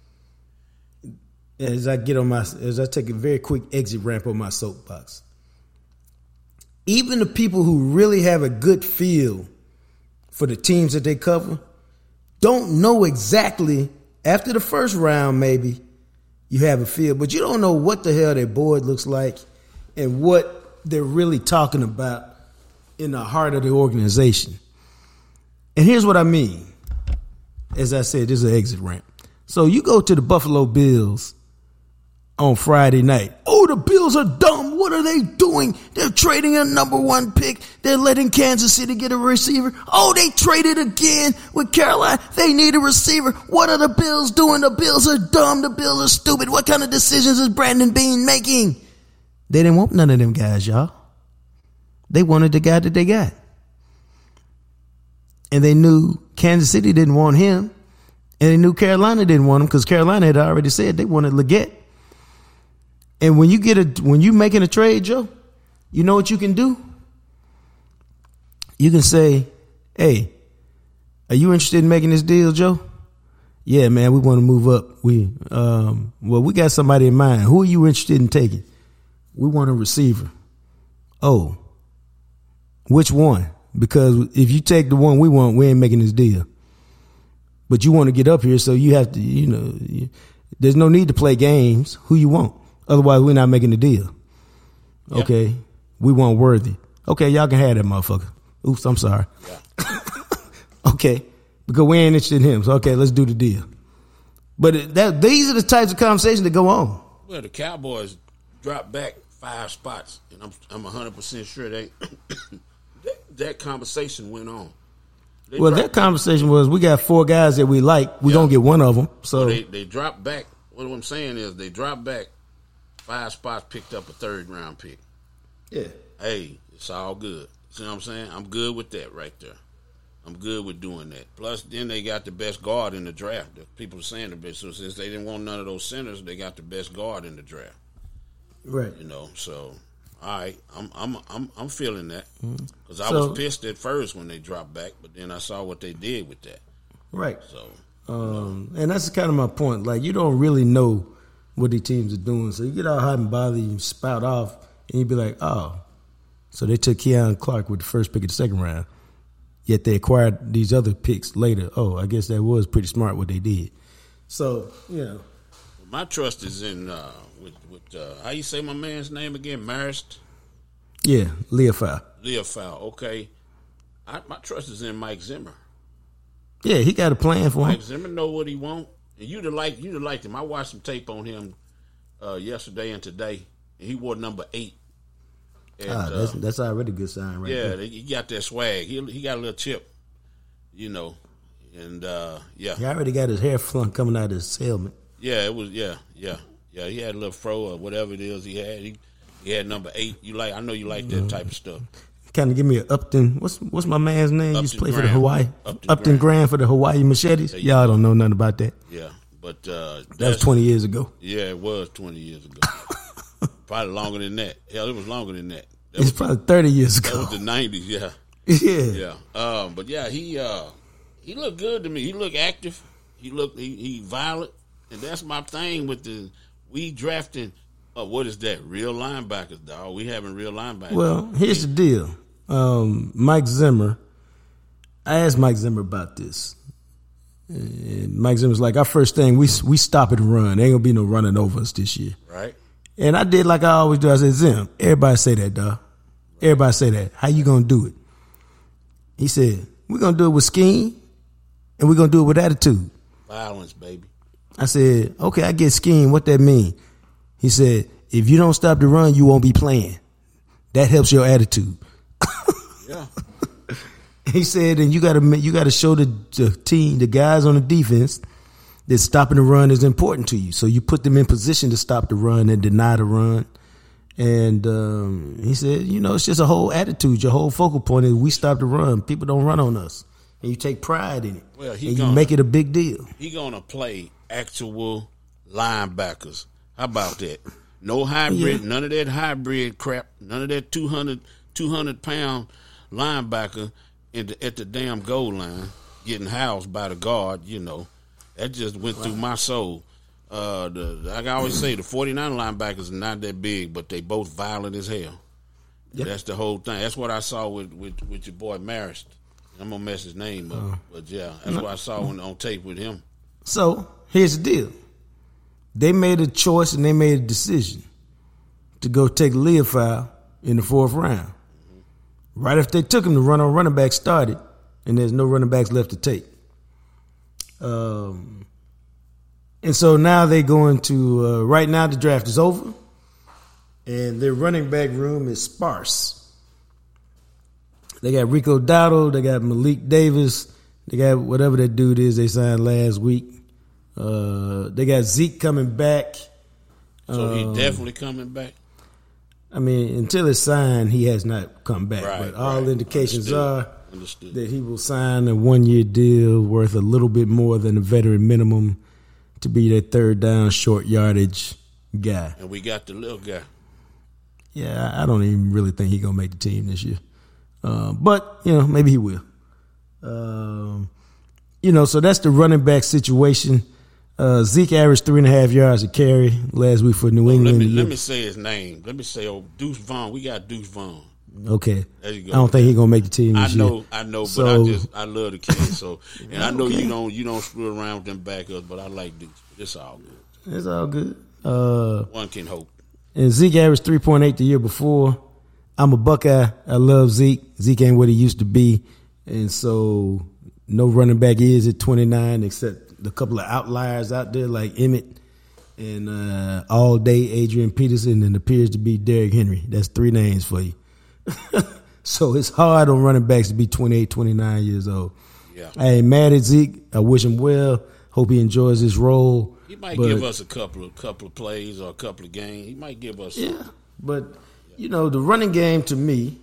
As I take a very quick exit ramp on my soapbox. Even the people who really have a good feel for the teams that they cover don't know exactly, after the first round maybe, you have a feel, but you don't know what the hell their board looks like and what they're really talking about in the heart of the organization. And here's what I mean. As I said, this is an exit ramp. So you go to the Buffalo Bills on Friday night. Oh, the Bills are dumb. What are they doing? They're trading a number 1 pick. They're letting Kansas City get a receiver. Oh, they traded again with Carolina. They need a receiver. What are the Bills doing? The Bills are dumb. The Bills are stupid. What kind of decisions is Brandon Beane making? They didn't want none of them guys, y'all. They wanted the guy that they got. And they knew Kansas City didn't want him. And they knew Carolina didn't want him because Carolina had already said they wanted Leggett. And when you making a trade, Joe, you know what you can do? You can say, hey, are you interested in making this deal, Joe? Yeah, man, we want to move up. We got somebody in mind. Who are you interested in taking? We want a receiver. Oh, which one? Because if you take the one we want, we ain't making this deal. But you want to get up here, so you have to, there's no need to play games. Who you want? Otherwise, we're not making the deal. Yep. Okay, we want Worthy. Okay, y'all can have that motherfucker. Oops, I'm sorry. Yeah. Okay, because we ain't interested in him. So, okay, let's do the deal. But these are the types of conversations that go on. Well, the Cowboys dropped back 5 spots, and I'm 100% sure that conversation went on. That conversation was, we got 4 guys that we like. We're going to get one of them. So they dropped back. What I'm saying is they dropped back 5 spots, picked up a 3rd round pick. Yeah. Hey, it's all good. See what I'm saying? I'm good with that right there. I'm good with doing that. Plus, then they got the best guard in the draft. People are saying the best. So since they didn't want none of those centers, they got the best guard in the draft. Right. So all right, I'm feeling that because I was pissed at first when they dropped back, but then I saw what they did with that. Right. So, and that's kind of my point. Like, you don't really know what these teams are doing, so you get all hot and bothered, you spout off, and you be like, oh, so they took Keon Clark with the first pick of the 2nd round, yet they acquired these other picks later. Oh, I guess that was pretty smart what they did. So, my trust is in with how you say my man's name again? Marist? Yeah, Leafau. Leafau, okay. My trust is in Mike Zimmer. Yeah, he got a plan for him. Mike Zimmer know what he want. And you'd have liked him. I watched some tape on him yesterday and today. And he wore number 8. And, that's already a good sign, right? Yeah, there. He got that swag. He got a little chip, And yeah, he already got his hair flung coming out of his helmet. Yeah, it was. Yeah. He had a little fro or whatever it is he had. He had number 8. I know you like that type of stuff. Kind of give me an Upton. What's my man's name? He used to play for the Hawaii. Upton Graham for the Hawaii Machetes. Y'all don't know nothing about that. Yeah, but that was 20 years ago. Yeah, it was 20 years ago. Probably longer than that. Hell, it was longer than that. It's probably 30 years ago. That was the 90s. Yeah. Yeah. But yeah, he looked good to me. He looked active. He violent, and that's my thing with we drafting. What is that? Real linebackers, dog. We having real linebackers. Well, here's the deal. Mike Zimmer. I asked Mike Zimmer about this. And Mike Zimmer's like, our first thing, we stop it and run. There ain't gonna be no running over us this year. Right. And I did like I always do. I said, Zim, everybody say that, dog. Right. Everybody say that. How you going to do it? He said, we're going to do it with scheme, and we're going to do it with attitude. Violence, baby. I said, okay, I get scheme. What that mean? He said, if you don't stop the run, you won't be playing. That helps your attitude. Yeah. He said, and you got to show the team, the guys on the defense, that stopping the run is important to you. So you put them in position to stop the run and deny the run. And he said, it's just a whole attitude. Your whole focal point is we stop the run. People don't run on us. And you take pride in it. Well, and you make it a big deal. He going to play actual linebackers. How about that? No hybrid, None of that hybrid crap, none of that 200-pound linebacker at the damn goal line getting housed by the guard, That just went through my soul. Like I always say, the 49 linebackers are not that big, but they both violent as hell. Yep. That's the whole thing. That's what I saw with your boy Marist. I'm going to mess his name up. But, yeah, that's what I saw on tape with him. So, here's the deal. They made a choice and they made a decision to go take Leofau in the 4th round. Mm-hmm. Right after they took him, the running back started, and there's no running backs left to take. And so now they're going to, right now the draft is over, and their running back room is sparse. They got Rico Dowdle, they got Malik Davis, they got whatever that dude is they signed last week. They got Zeke coming back. So he definitely coming back? I mean, until it's signed, he has not come back. Right, but all indications Understood. that he will sign a 1-year deal worth a little bit more than the veteran minimum to be that third down, short yardage guy. And we got the little guy. Yeah, I don't even really think he's going to make the team this year. But, maybe he will. So that's the running back situation. Zeke averaged 3.5 yards a carry last week for New England. Let me say his name. Let me say, Deuce Vaughn. We got Deuce Vaughn. Okay. There you go. I don't think he's gonna make the team this year. I know, but I love the kid. So, and I know you don't screw around with them backups, but I like Deuce. It's all good. It's all good. One can hope. And Zeke averaged 3.8 the year before. I'm a Buckeye. I love Zeke. Zeke ain't what he used to be, and so no running back is at 29, except the couple of outliers out there like Emmett and all day Adrian Peterson, and appears to be Derrick Henry. That's 3 names for you. So it's hard on running backs to be 28, 29 years old. Yeah. I ain't mad at Zeke. I wish him well. Hope he enjoys his role. He might give us a couple of plays or a couple of games. He might give us some. But the running game to me,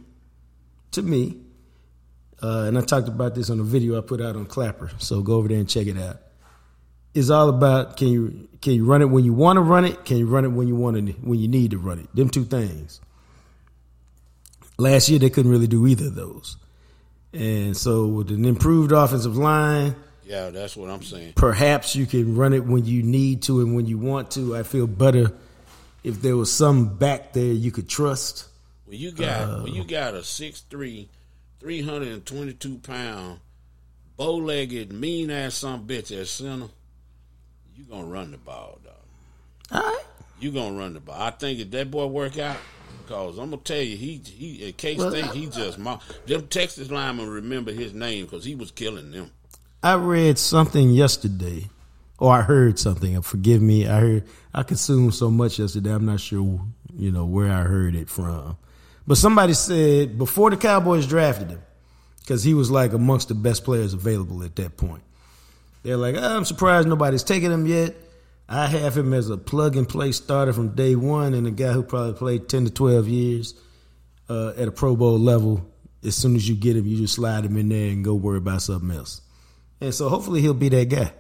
and I talked about this on a video I put out on Clapper, so go over there and check it out. It's all about can you run it when you want to run it? Can you run it when you need to run it? Them two things. Last year they couldn't really do either of those, and so with an improved offensive line, yeah, that's what I'm saying. Perhaps you can run it when you need to and when you want to. I feel better if there was some back there you could trust. When you got a 6'3", 322-pound, bow-legged, mean-ass son bitch at center, you going to run the ball, dog. All right. You going to run the ball. I think if that boy work out, because I'm going to tell you, he at K-State, he just – them Texas linemen remember his name because he was killing them. I read something yesterday, or I heard something. Forgive me. I consumed so much yesterday, I'm not sure, where I heard it from. But somebody said before the Cowboys drafted him, because he was like amongst the best players available at that point, they're like, I'm surprised nobody's taken him yet. I have him as a plug-and-play starter from day one, and a guy who probably played 10 to 12 years at a Pro Bowl level. As soon as you get him, you just slide him in there and go worry about something else. And so hopefully he'll be that guy.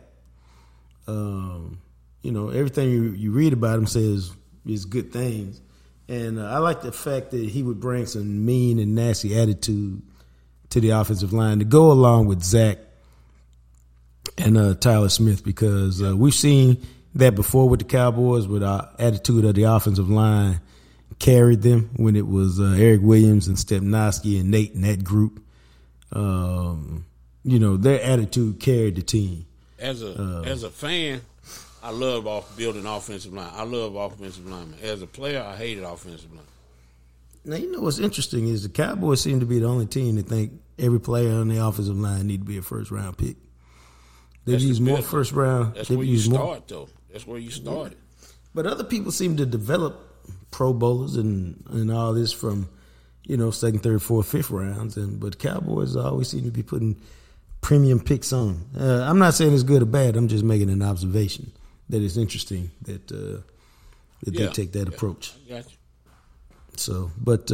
Everything you read about him says is good things. And I like the fact that he would bring some mean and nasty attitude to the offensive line to go along with Zach and Tyler Smith, because we've seen that before with the Cowboys, with our attitude of the offensive line carried them when it was Eric Williams and Stepnoski and Nate and that group. Their attitude carried the team. As a fan, I love building offensive line. I love offensive linemen. As a player, I hated offensive line. Now, you know what's interesting is the Cowboys seem to be the only team that think every player on the offensive line need to be a first-round pick. They've used more first-round. That's where you start, though. That's where you started. But other people seem to develop Pro Bowlers and all this from, second, third, fourth, fifth rounds. But Cowboys always seem to be putting premium picks on. I'm not saying it's good or bad. I'm just making an observation that it's interesting that they take that approach. I got you. So, but,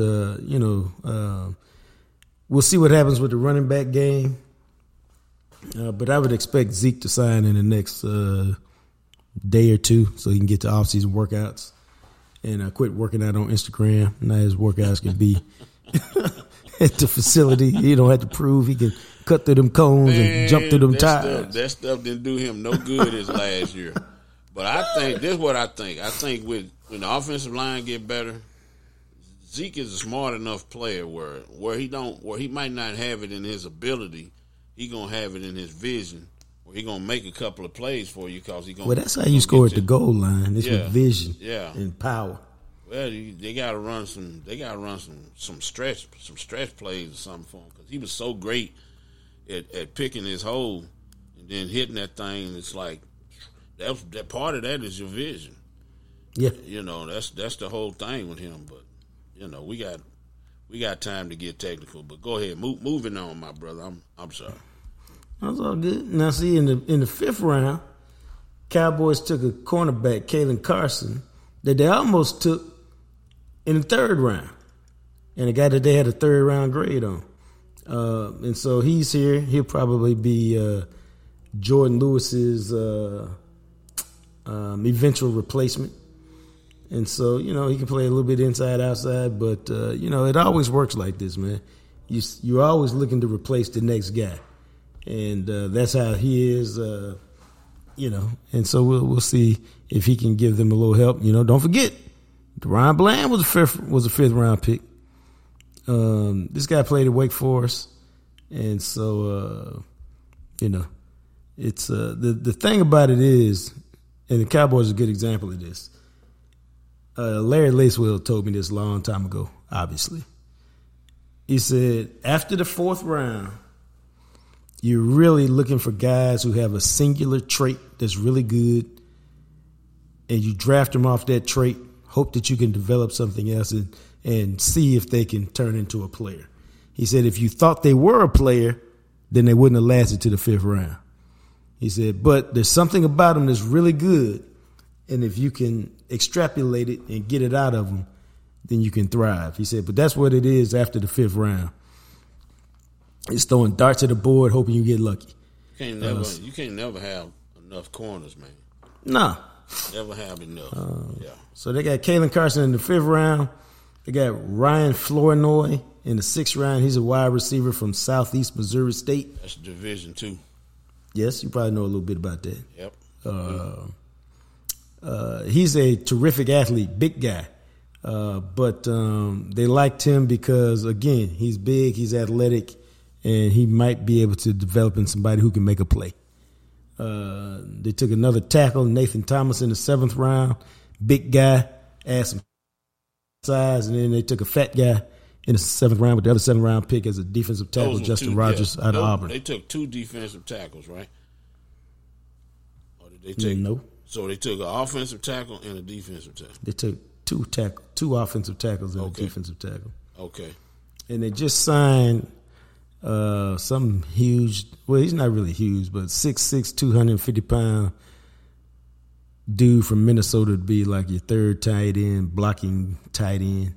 we'll see what happens with the running back game. But I would expect Zeke to sign in the next day or two so he can get to off-season workouts and quit working out on Instagram. Now his workouts can be at the facility. He don't have to prove he can cut through them cones and jump through them tires. That stuff didn't do him no good his last year. But I think, this is what I think. I think when the offensive line get better, Zeke is a smart enough player where he might not have it in his ability, he gonna have it in his vision, where he gonna make a couple of plays for you because he gonna. Well, that's how you score at the goal line. It's with vision, and power. Well, they gotta run some. They gotta run some stretch plays or something for him because he was so great at picking his hole and then hitting that thing. And it's like that part of that is your vision. Yeah, that's the whole thing with him, but. We got time to get technical, but go ahead. Moving on, my brother. I'm sorry. That's all good. Now, see, in the fifth round, Cowboys took a cornerback, Kalen Carson, that they almost took in the third round, and a guy that they had a third round grade on. And so he's here. He'll probably be Jordan Lewis's eventual replacement. And so, he can play a little bit inside, outside, but, it always works like this, man. You're always looking to replace the next guy. And that's how he is, And so we'll see if he can give them a little help. Don't forget, Deron Bland was a fifth round pick. This guy played at Wake Forest. And so, it's the thing about it is, and the Cowboys are a good example of this, Larry Lacewell told me this a long time ago, obviously. He said, after the fourth round, you're really looking for guys who have a singular trait that's really good, and you draft them off that trait, hope that you can develop something else and see if they can turn into a player. He said, if you thought they were a player, then they wouldn't have lasted to the fifth round. He said, but there's something about them that's really good, and if you can extrapolate it and get it out of them, then you can thrive. He said, but that's what it is after the fifth round. It's throwing darts at the board, hoping you get lucky. You can't never have enough corners, man. No. Never have enough. So they got Kalen Carson in the fifth round. They got Ryan Flournoy in the sixth round. He's a wide receiver from Southeast Missouri State. That's Division II. Yes, you probably know a little bit about that. Yep. He's a terrific athlete, big guy. But they liked him because, again, he's big, he's athletic, and he might be able to develop in somebody who can make a play. They took another tackle, Nathan Thomas, in the seventh round. Big guy, add some size, and then they took a fat guy in the seventh round with the other seventh round pick as a defensive tackle, Justin Rogers out of Auburn. They took two defensive tackles, right? Or did they take no? So they took an offensive tackle and a defensive tackle. They took two offensive tackles and a defensive tackle. Okay. And they just signed some huge. Well, he's not really huge, but 6'6", 250-pound dude from Minnesota to be like your third tight end, blocking tight end.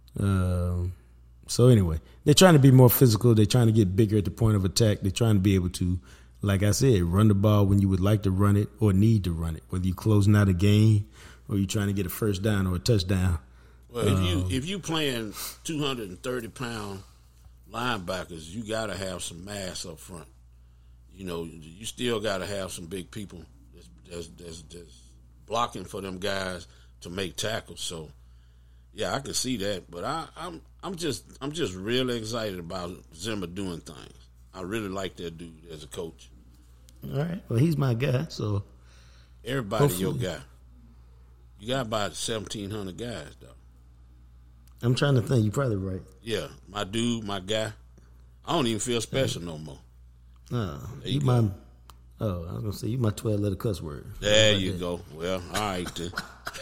So anyway, they're trying to be more physical. They're trying to get bigger at the point of attack. They're trying to be able to, like I said, run the ball when you would like to run it or need to run it, whether you're closing out a game or you're trying to get a first down or a touchdown. Well, if you playing 230-pound linebackers, you got to have some mass up front. You still got to have some big people that's blocking for them guys to make tackles. So, yeah, I can see that. But I'm just really excited about Zimmer doing things. I really like that dude as a coach. All right. Well, he's my guy, so everybody your guy. You got about 1,700 guys, though. I'm trying to think. You're probably right. Yeah, my dude, my guy. I don't even feel special no more. You my. Oh, I was gonna say you my 12-letter cuss word. There you go. Well, all right then.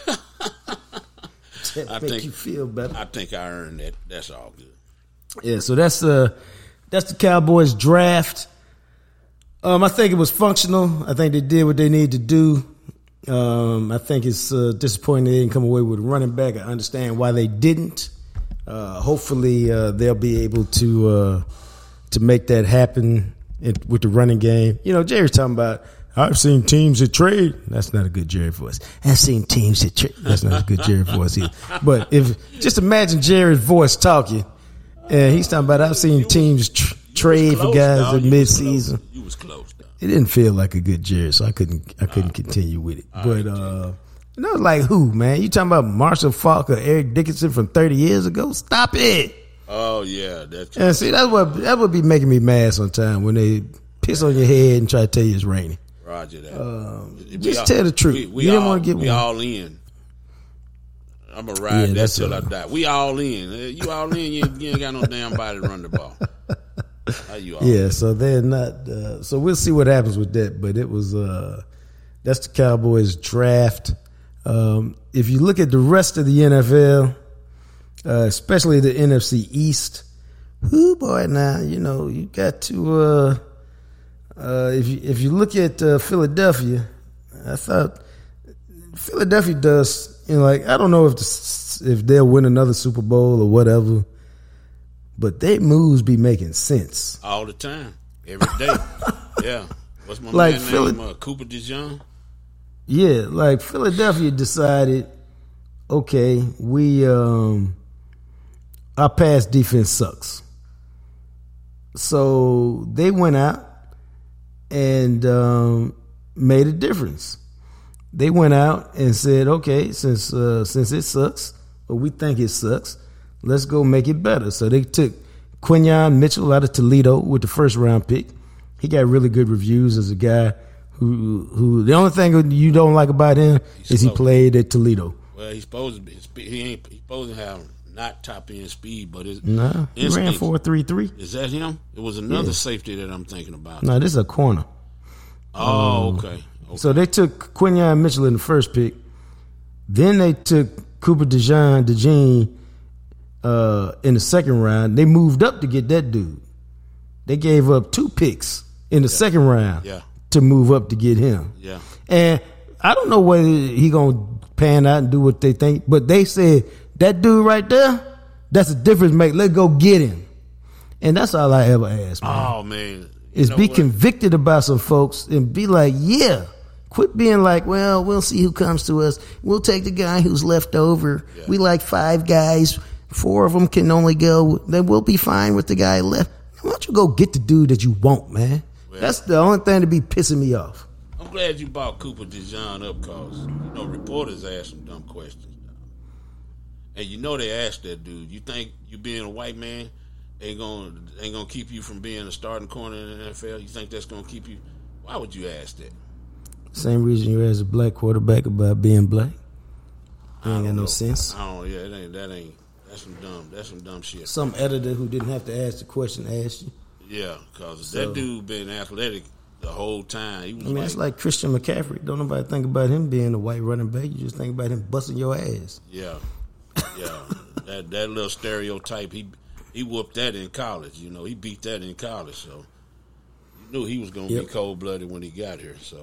I think you feel better. I think I earned that. That's all good. Yeah, so that's the Cowboys draft. I think it was functional. I think they did what they needed to do. I think it's disappointing they didn't come away with a running back. I understand why they didn't. Hopefully, they'll be able to make that happen with the running game. You know, Jerry's talking about, I've seen teams that trade. That's not a good Jerry voice. I've seen teams that trade. That's not a good Jerry voice either. But just imagine Jerry's voice talking, and he's talking about, I've seen teams trade for guys in midseason. You was close. It didn't feel like a good Jerry, so I couldn't continue with it. But no, like who, man? You talking about Marshall Faulk or Eric Dickinson from 30 years ago? Stop it. Oh yeah, that's and see that would be making me mad sometimes when they piss on your head and try to tell you it's raining. Roger that. Just tell the truth. We you didn't want to get we one. all in. I'm gonna ride that till I die. We all in. You all in. You ain't got no damn body to run the ball. How you all in? So they're not. So we'll see what happens with that. But it was that's the Cowboys draft. If you look at the rest of the NFL, especially the NFC East, whoo boy, now you got to. If you look at Philadelphia, I thought Philadelphia does. I don't know if they'll win another Super Bowl or whatever, but their moves be making sense all the time, every day. Yeah, what's my man's name? Cooper DeJean. Yeah, like Philadelphia decided, okay, our pass defense sucks, so they went out and made a difference. They went out and said, okay, since it sucks, or we think it sucks, let's go make it better. So they took Quinyon Mitchell out of Toledo with the first round pick. He got really good reviews as a guy who the only thing you don't like about him is he played at Toledo. Well, he's supposed to be. He's supposed to have not top end speed, but his he ran 4.33. Is that him? It was another safety that I'm thinking about. No, this is a corner. Oh, okay. So they took Quinyon Mitchell in the first pick. Then they took Cooper DeJean in the second round. They moved up to get that dude. They gave up 2 picks in the second round to move up to get him. Yeah. And I don't know whether he gonna pan out and do what they think, but they said that dude right there, that's a difference maker. Let's go get him. And that's all I ever ask, man. Oh man. Is be convicted about some folks and be like, yeah. Quit being like, well, we'll see who comes to us. We'll take the guy who's left over. Yeah. We like 5 guys. 4 of them can only go. Then we'll be fine with the guy left. Why don't you go get the dude that you want, man? Well, that's the only thing to be pissing me off. I'm glad you brought Cooper DeJean up because, reporters ask some dumb questions. And they asked that dude, you think you being a white man ain't gonna keep you from being a starting corner in the NFL? You think that's gonna keep you? Why would you ask that? Same reason you ask a black quarterback about being black. Ain't got no sense. That's some dumb shit. Some editor who didn't have to ask the question asked you. Yeah, because that dude been athletic the whole time. It's like Christian McCaffrey. Don't nobody think about him being a white running back. You just think about him busting your ass. Yeah. that little stereotype, he whooped that in college. He beat that in college. So you knew he was going to be cold-blooded when he got here. So.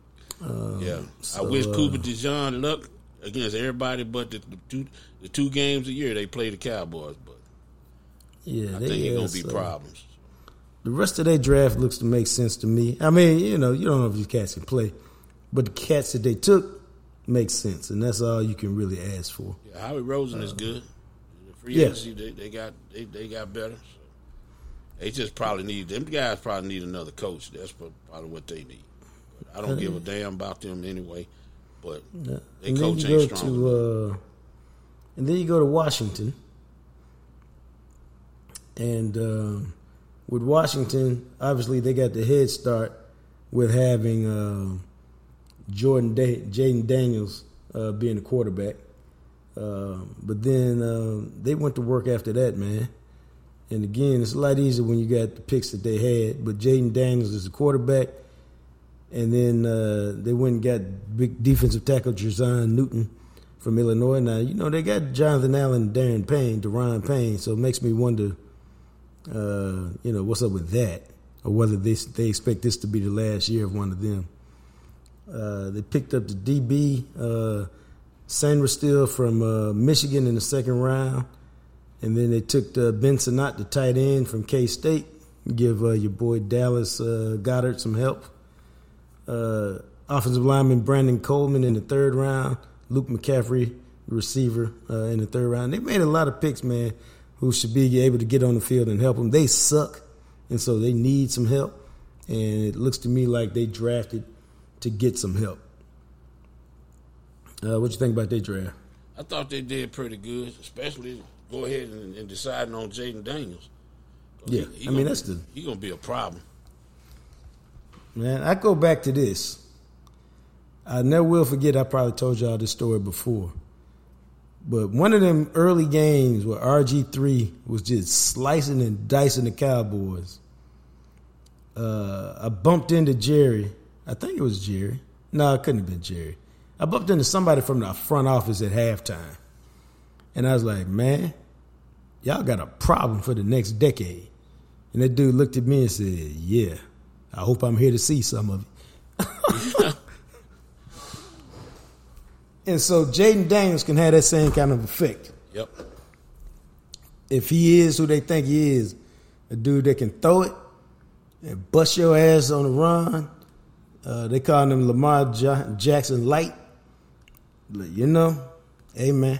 I wish Cooper DeJean luck against everybody but the 2 games a year they play the Cowboys, but I think it's going to be problems. The rest of their draft looks to make sense to me. I mean, you don't know if these cats can play, but the cats that they took make sense, and that's all you can really ask for. Yeah, Howie Rosen is good. The free agency they got better. So they just them guys probably need another coach. That's probably what they need. I don't give a damn about them anyway, but their coach ain't strong. And then you go to Washington, and with Washington, obviously they got the head start with having Jaden Daniels being the quarterback. But then they went to work after that, man. And again, it's a lot easier when you got the picks that they had. But Jaden Daniels is the quarterback. And then they went and got big defensive tackle Jer'Zhan Newton from Illinois. Now, you know, they got Jonathan Allen and Daron Payne. So it makes me wonder, you know, what's up with that, or whether they expect this to be the last year of one of them. They picked up the DB, Sandra Steele from Michigan in the second round. And then they took Ben Sinnott, the tight end from K-State. Give your boy Dallas Goedert some help. Offensive lineman Brandon Coleman in the third round. Luke McCaffrey, the receiver, in the third round. They made a lot of picks, man, who should be able to get on the field and help them. They suck, and so they need some help. And it looks to me like they drafted to get some help. What you think about their draft? I thought they did pretty good, especially go ahead and deciding on Jaden Daniels. Yeah, he's going to be a problem. Man, I go back to this. I never will forget, I probably told y'all this story before. But one of them early games where RG3 was just slicing and dicing the Cowboys, I bumped into Jerry. I think it was Jerry. No, it couldn't have been Jerry. I bumped into somebody from the front office at halftime. And I was like, man, y'all got a problem for the next decade. And that dude looked at me and said, yeah, I hope I'm here to see some of it. And so Jaden Daniels can have that same kind of effect. Yep. If he is who they think he is, a dude that can throw it and bust your ass on the run. They call him Lamar Jackson Light. You know, hey, man.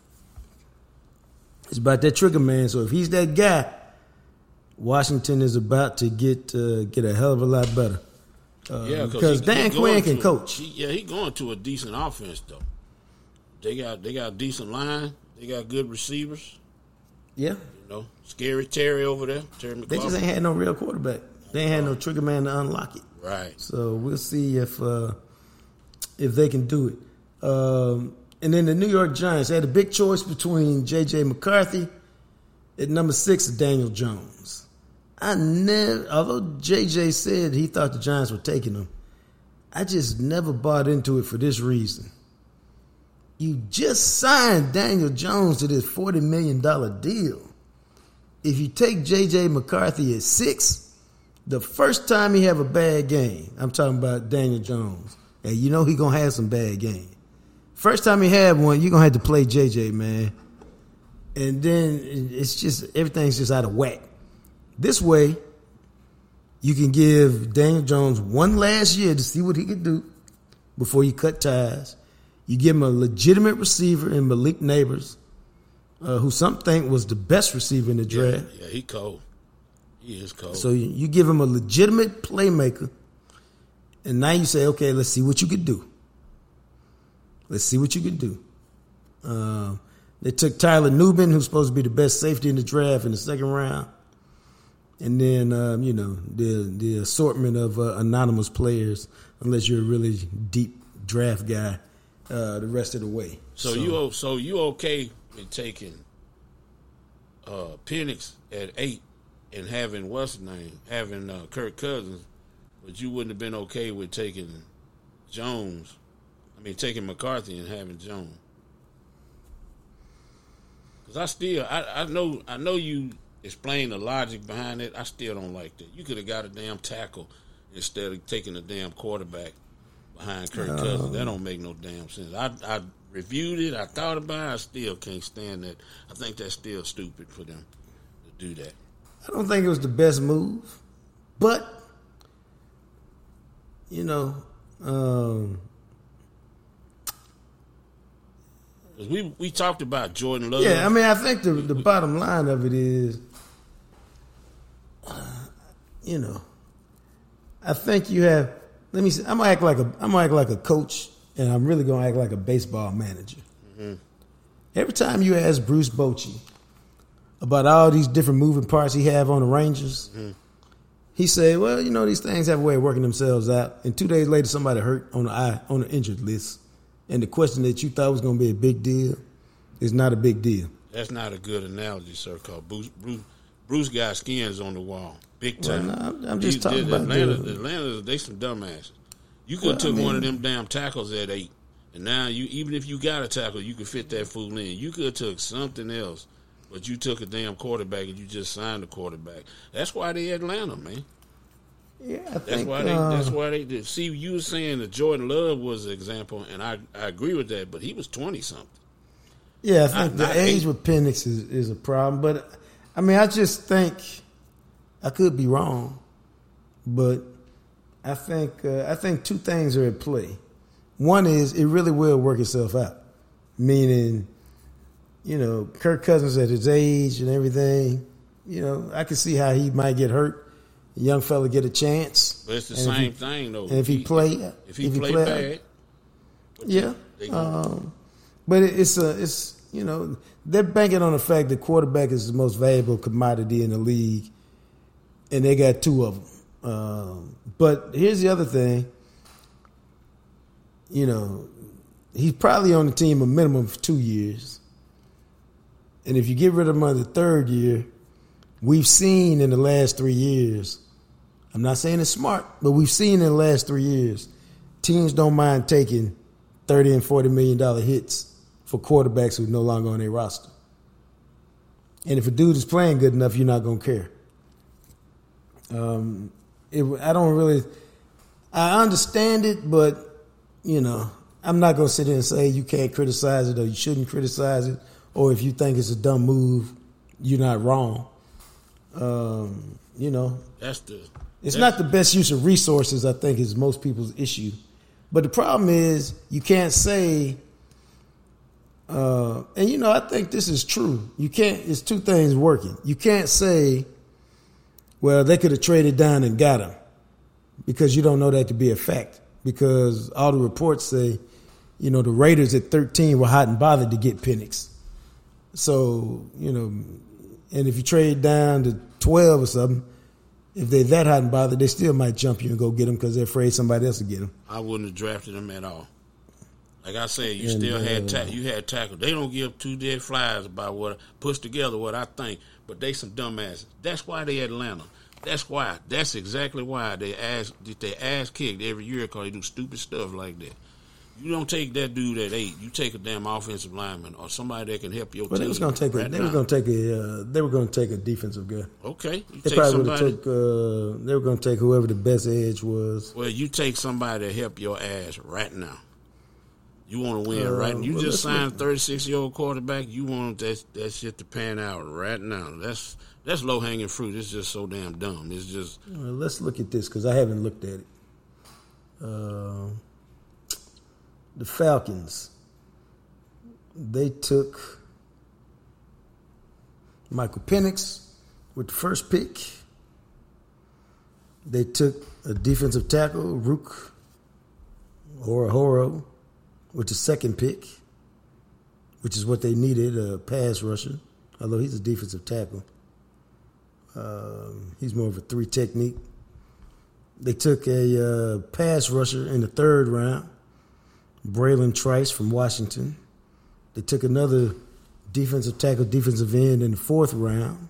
It's about that trigger man. So if he's that guy, Washington is about to get a hell of a lot better. Because Dan Quinn can coach. He's going to a decent offense though. They got a decent line. They got good receivers. Yeah. You know, Scary Terry over there, Terry McLaurin. They just ain't had no real quarterback. They ain't had no trigger man to unlock it. Right. So we'll see if they can do it. And then the New York Giants had a big choice between J.J. McCarthy at number 6 and Daniel Jones. Although J.J. said he thought the Giants were taking him, I just never bought into it for this reason. You just signed Daniel Jones to this $40 million deal. If you take J.J. McCarthy at 6, the first time he have a bad game, I'm talking about Daniel Jones, and you know he going to have some bad games. First time he had one, you're going to have to play J.J., man. And then it's just, everything's just out of whack. This way, you can give Daniel Jones one last year to see what he can do before you cut ties. You give him a legitimate receiver in Malik Neighbors, who some think was the best receiver in the draft. Yeah, he cold. He is cold. So you give him a legitimate playmaker, and now you say, okay, let's see what you can do. Let's see what you can do. They took Tyler Nubin, who's supposed to be the best safety in the draft, in the second round. And then, you know, the assortment of anonymous players, unless you're a really deep draft guy, the rest of the way. So you okay with taking Penix at 8 and having what's his name, having Kirk Cousins, but you wouldn't have been okay with taking taking McCarthy and having Jones? Because I know you explain the logic behind it. I still don't like that. You could have got a damn tackle instead of taking a damn quarterback behind Kirk Cousins. That don't make no damn sense. I reviewed it. I thought about it. I still can't stand that. I think that's still stupid for them to do that. I don't think it was the best move, but, you know, we talked about Jordan Love. Yeah, I mean, I think the bottom line of it is, you know, I think you have. Let me see. I'm gonna act like a coach, and I'm really gonna act like a baseball manager. Mm-hmm. Every time you ask Bruce Bochy about all these different moving parts he have on the Rangers, mm-hmm. he say, "Well, you know, these things have a way of working themselves out." And 2 days later, somebody hurt on the injured list, and the question that you thought was gonna be a big deal is not a big deal. That's not a good analogy, sir, because Bruce got skins on the wall. Big time. Well, no, I'm just talking about Atlanta, they some dumbasses. You could have took one of them damn tackles at 8. And now, even if you got a tackle, you could fit that fool in. You could have took something else, but you took a damn quarterback and you just signed a quarterback. That's why they Atlanta, man. Yeah, That's why they did. See, you were saying that Jordan Love was an example, and I agree with that, but he was 20-something. Yeah, I think the age with Penix is a problem. But, I mean, I just think I could be wrong, but I think two things are at play. One is it really will work itself out, meaning, you know, Kirk Cousins at his age and everything, you know, I can see how he might get hurt. A young fella get a chance. But it's the same thing, though. And if he play bad, yeah. But it's you know, they're banking on the fact that quarterback is the most valuable commodity in the league, and they got 2 of them. But here's the other thing. You know, he's probably on the team a minimum of 2 years. And if you get rid of him on the 3rd year, we've seen in the last 3 years, I'm not saying it's smart, but we've seen in the last 3 years, teams don't mind taking $30 and $40 million hits for quarterbacks who are no longer on their roster. And if a dude is playing good enough, you're not going to care. I understand it, but, you know, I'm not going to sit there and say you can't criticize it or you shouldn't criticize it, or if you think it's a dumb move, you're not wrong. You know, it's not the best use of resources, I think, is most people's issue. But the problem is you can't say, and, you know, I think this is true. It's 2 things working. You can't say, well, they could have traded down and got him, because you don't know that to be a fact. Because all the reports say, you know, the Raiders at 13 were hot and bothered to get Penix. So, you know, and if you trade down to 12 or something, if they're that hot and bothered, they still might jump you and go get him because they're afraid somebody else will get him. I wouldn't have drafted him at all. Like I said, you had tackle. They don't give 2 dead flies about what puts together what I think, but they some dumbasses. That's why they Atlanta. That's why. That's exactly why they ass kicked every year, because they do stupid stuff like that. You don't take that dude at 8. You take a damn offensive lineman or somebody that can help your team. They were going to take a defensive guy. Okay, they were going to take whoever the best edge was. Well, you take somebody to help your ass right now. You want to win right now. You just signed a 36-year-old quarterback. You want that shit to pan out right now. That's low-hanging fruit. It's just so damn dumb. It's just. Let's look at this because I haven't looked at it. The Falcons, they took Michael Penix with the first pick. They took a defensive tackle, Rook Horo, with the second pick, which is what they needed, a pass rusher, although he's a defensive tackle. He's more of a 3 technique. They took a pass rusher in the 3rd round, Braylon Trice from Washington. They took another defensive tackle, defensive end in the 4th round.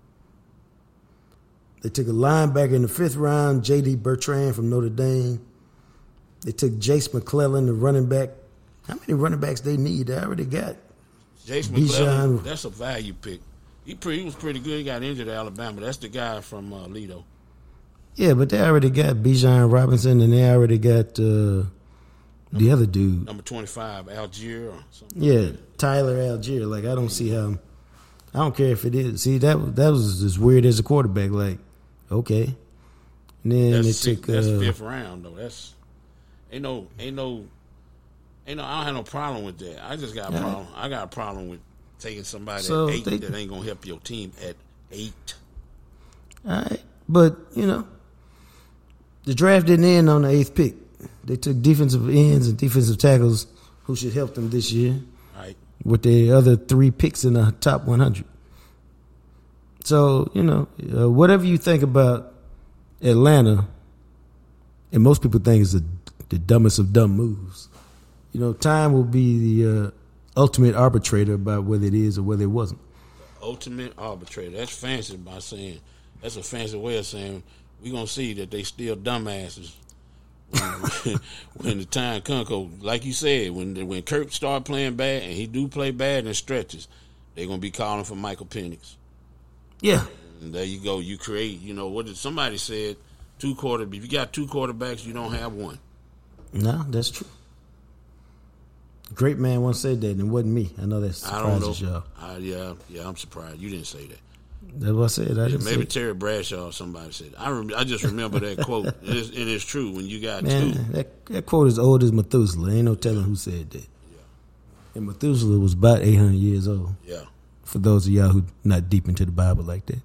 They took a linebacker in the 5th round, J.D. Bertrand from Notre Dame. They took Jace McClellan, the running back. How many running backs they need? They already got. Jace McClellan, that's a value pick. He was pretty good. He got injured at Alabama. That's the guy from Lido. Yeah, but they already got Bijan Robinson, and they already got the other dude. Number 25, Algier or something. Yeah, Tyler Algier. Like, I don't see how. I don't care if it is. See, that was as weird as a quarterback. Like, okay. And then that's 5th round, though. That's ain't no. I don't have no problem with that. I just got a problem. I got a problem with taking somebody at 8 that ain't gonna help your team at 8. All right, but you know, the draft didn't end on the 8th pick. They took defensive ends and defensive tackles who should help them this year. Right. With the other 3 picks in the top 100. So, you know, whatever you think about Atlanta, and most people think it's the dumbest of dumb moves. You know, time will be the ultimate arbitrator about whether it is or whether it wasn't. Ultimate arbitrator. That's fancy by saying. That's a fancy way of saying we're going to see that they still dumbasses when the time comes. Like you said, when Kirk start playing bad, and he do play bad in stretches, they're going to be calling for Michael Penix. Yeah. And there you go. You create, what did somebody said, if you got two quarterbacks, you don't have one. No, that's true. Great man once said that, and it wasn't me. I know that surprises y'all. Yeah, I'm surprised. You didn't say that. That's what I said. Maybe Terry Bradshaw or somebody said. I just remember that quote. It is true when you got two. That quote is old as Methuselah. Ain't no telling who said that. Yeah. And Methuselah was about 800 years old. Yeah. For those of y'all who not deep into the Bible like that.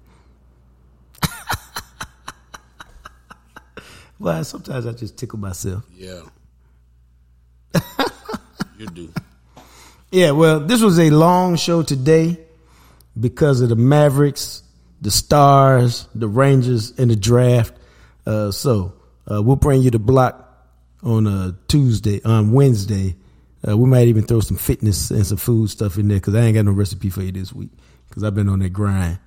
Well, sometimes I just tickle myself. Yeah. You do. Yeah, well, this was a long show today because of the Mavericks, the Stars, the Rangers, and the draft. So we'll bring you the block on Wednesday. We might even throw some fitness and some food stuff in there because I ain't got no recipe for you this week because I've been on that grind.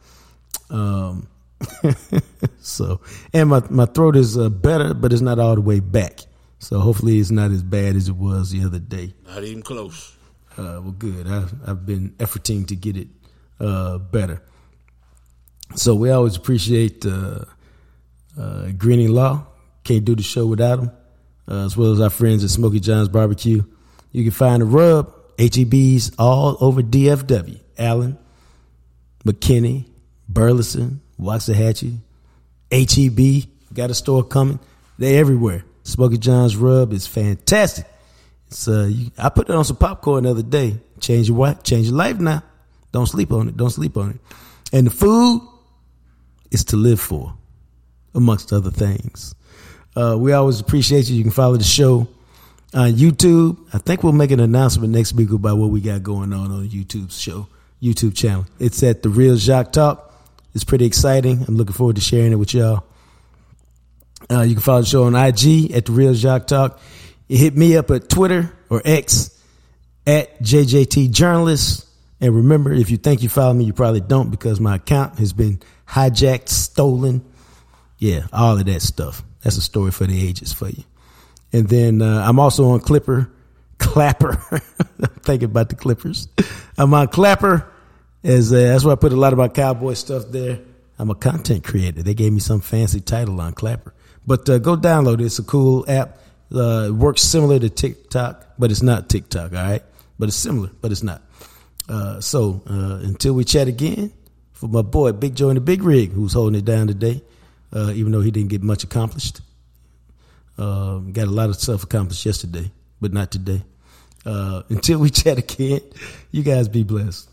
So, and my throat is better, but it's not all the way back. So hopefully it's not as bad as it was the other day. Not even close. Well, good. I've been efforting to get it better. So we always appreciate Greening Law. Can't do the show without them. As well as our friends at Smokey John's Barbecue. You can find the rub, HEBs, all over DFW. Allen, McKinney, Burleson, Waxahachie, HEB. Got a store coming. They're everywhere. Smokey John's rub is fantastic. It's I put it on some popcorn the other day. Change your life now. Don't sleep on it. And the food is to live for, amongst other things. We always appreciate you. You can follow the show on YouTube. I think we'll make an announcement next week about what we got going on the YouTube channel. It's at The Real Jacques Talk. It's pretty exciting. I'm looking forward to sharing it with y'all. You can follow the show on IG at The Real Jacques Talk. You hit me up at Twitter or X at JJT Journalist. And remember, if you think you follow me, you probably don't because my account has been hijacked, stolen. Yeah, all of that stuff. That's a story for the ages for you. And then I'm also on Clapper. I'm thinking about the Clippers. I'm on Clapper. That's why I put a lot of my cowboy stuff there. I'm a content creator. They gave me some fancy title on Clapper. But go download it. It's a cool app. It works similar to TikTok, but it's not TikTok, all right? But it's similar, but it's not. So until we chat again, for my boy Big Joe in the Big Rig, who's holding it down today, even though he didn't get much accomplished. Got a lot of stuff accomplished yesterday, but not today. Until we chat again, you guys be blessed.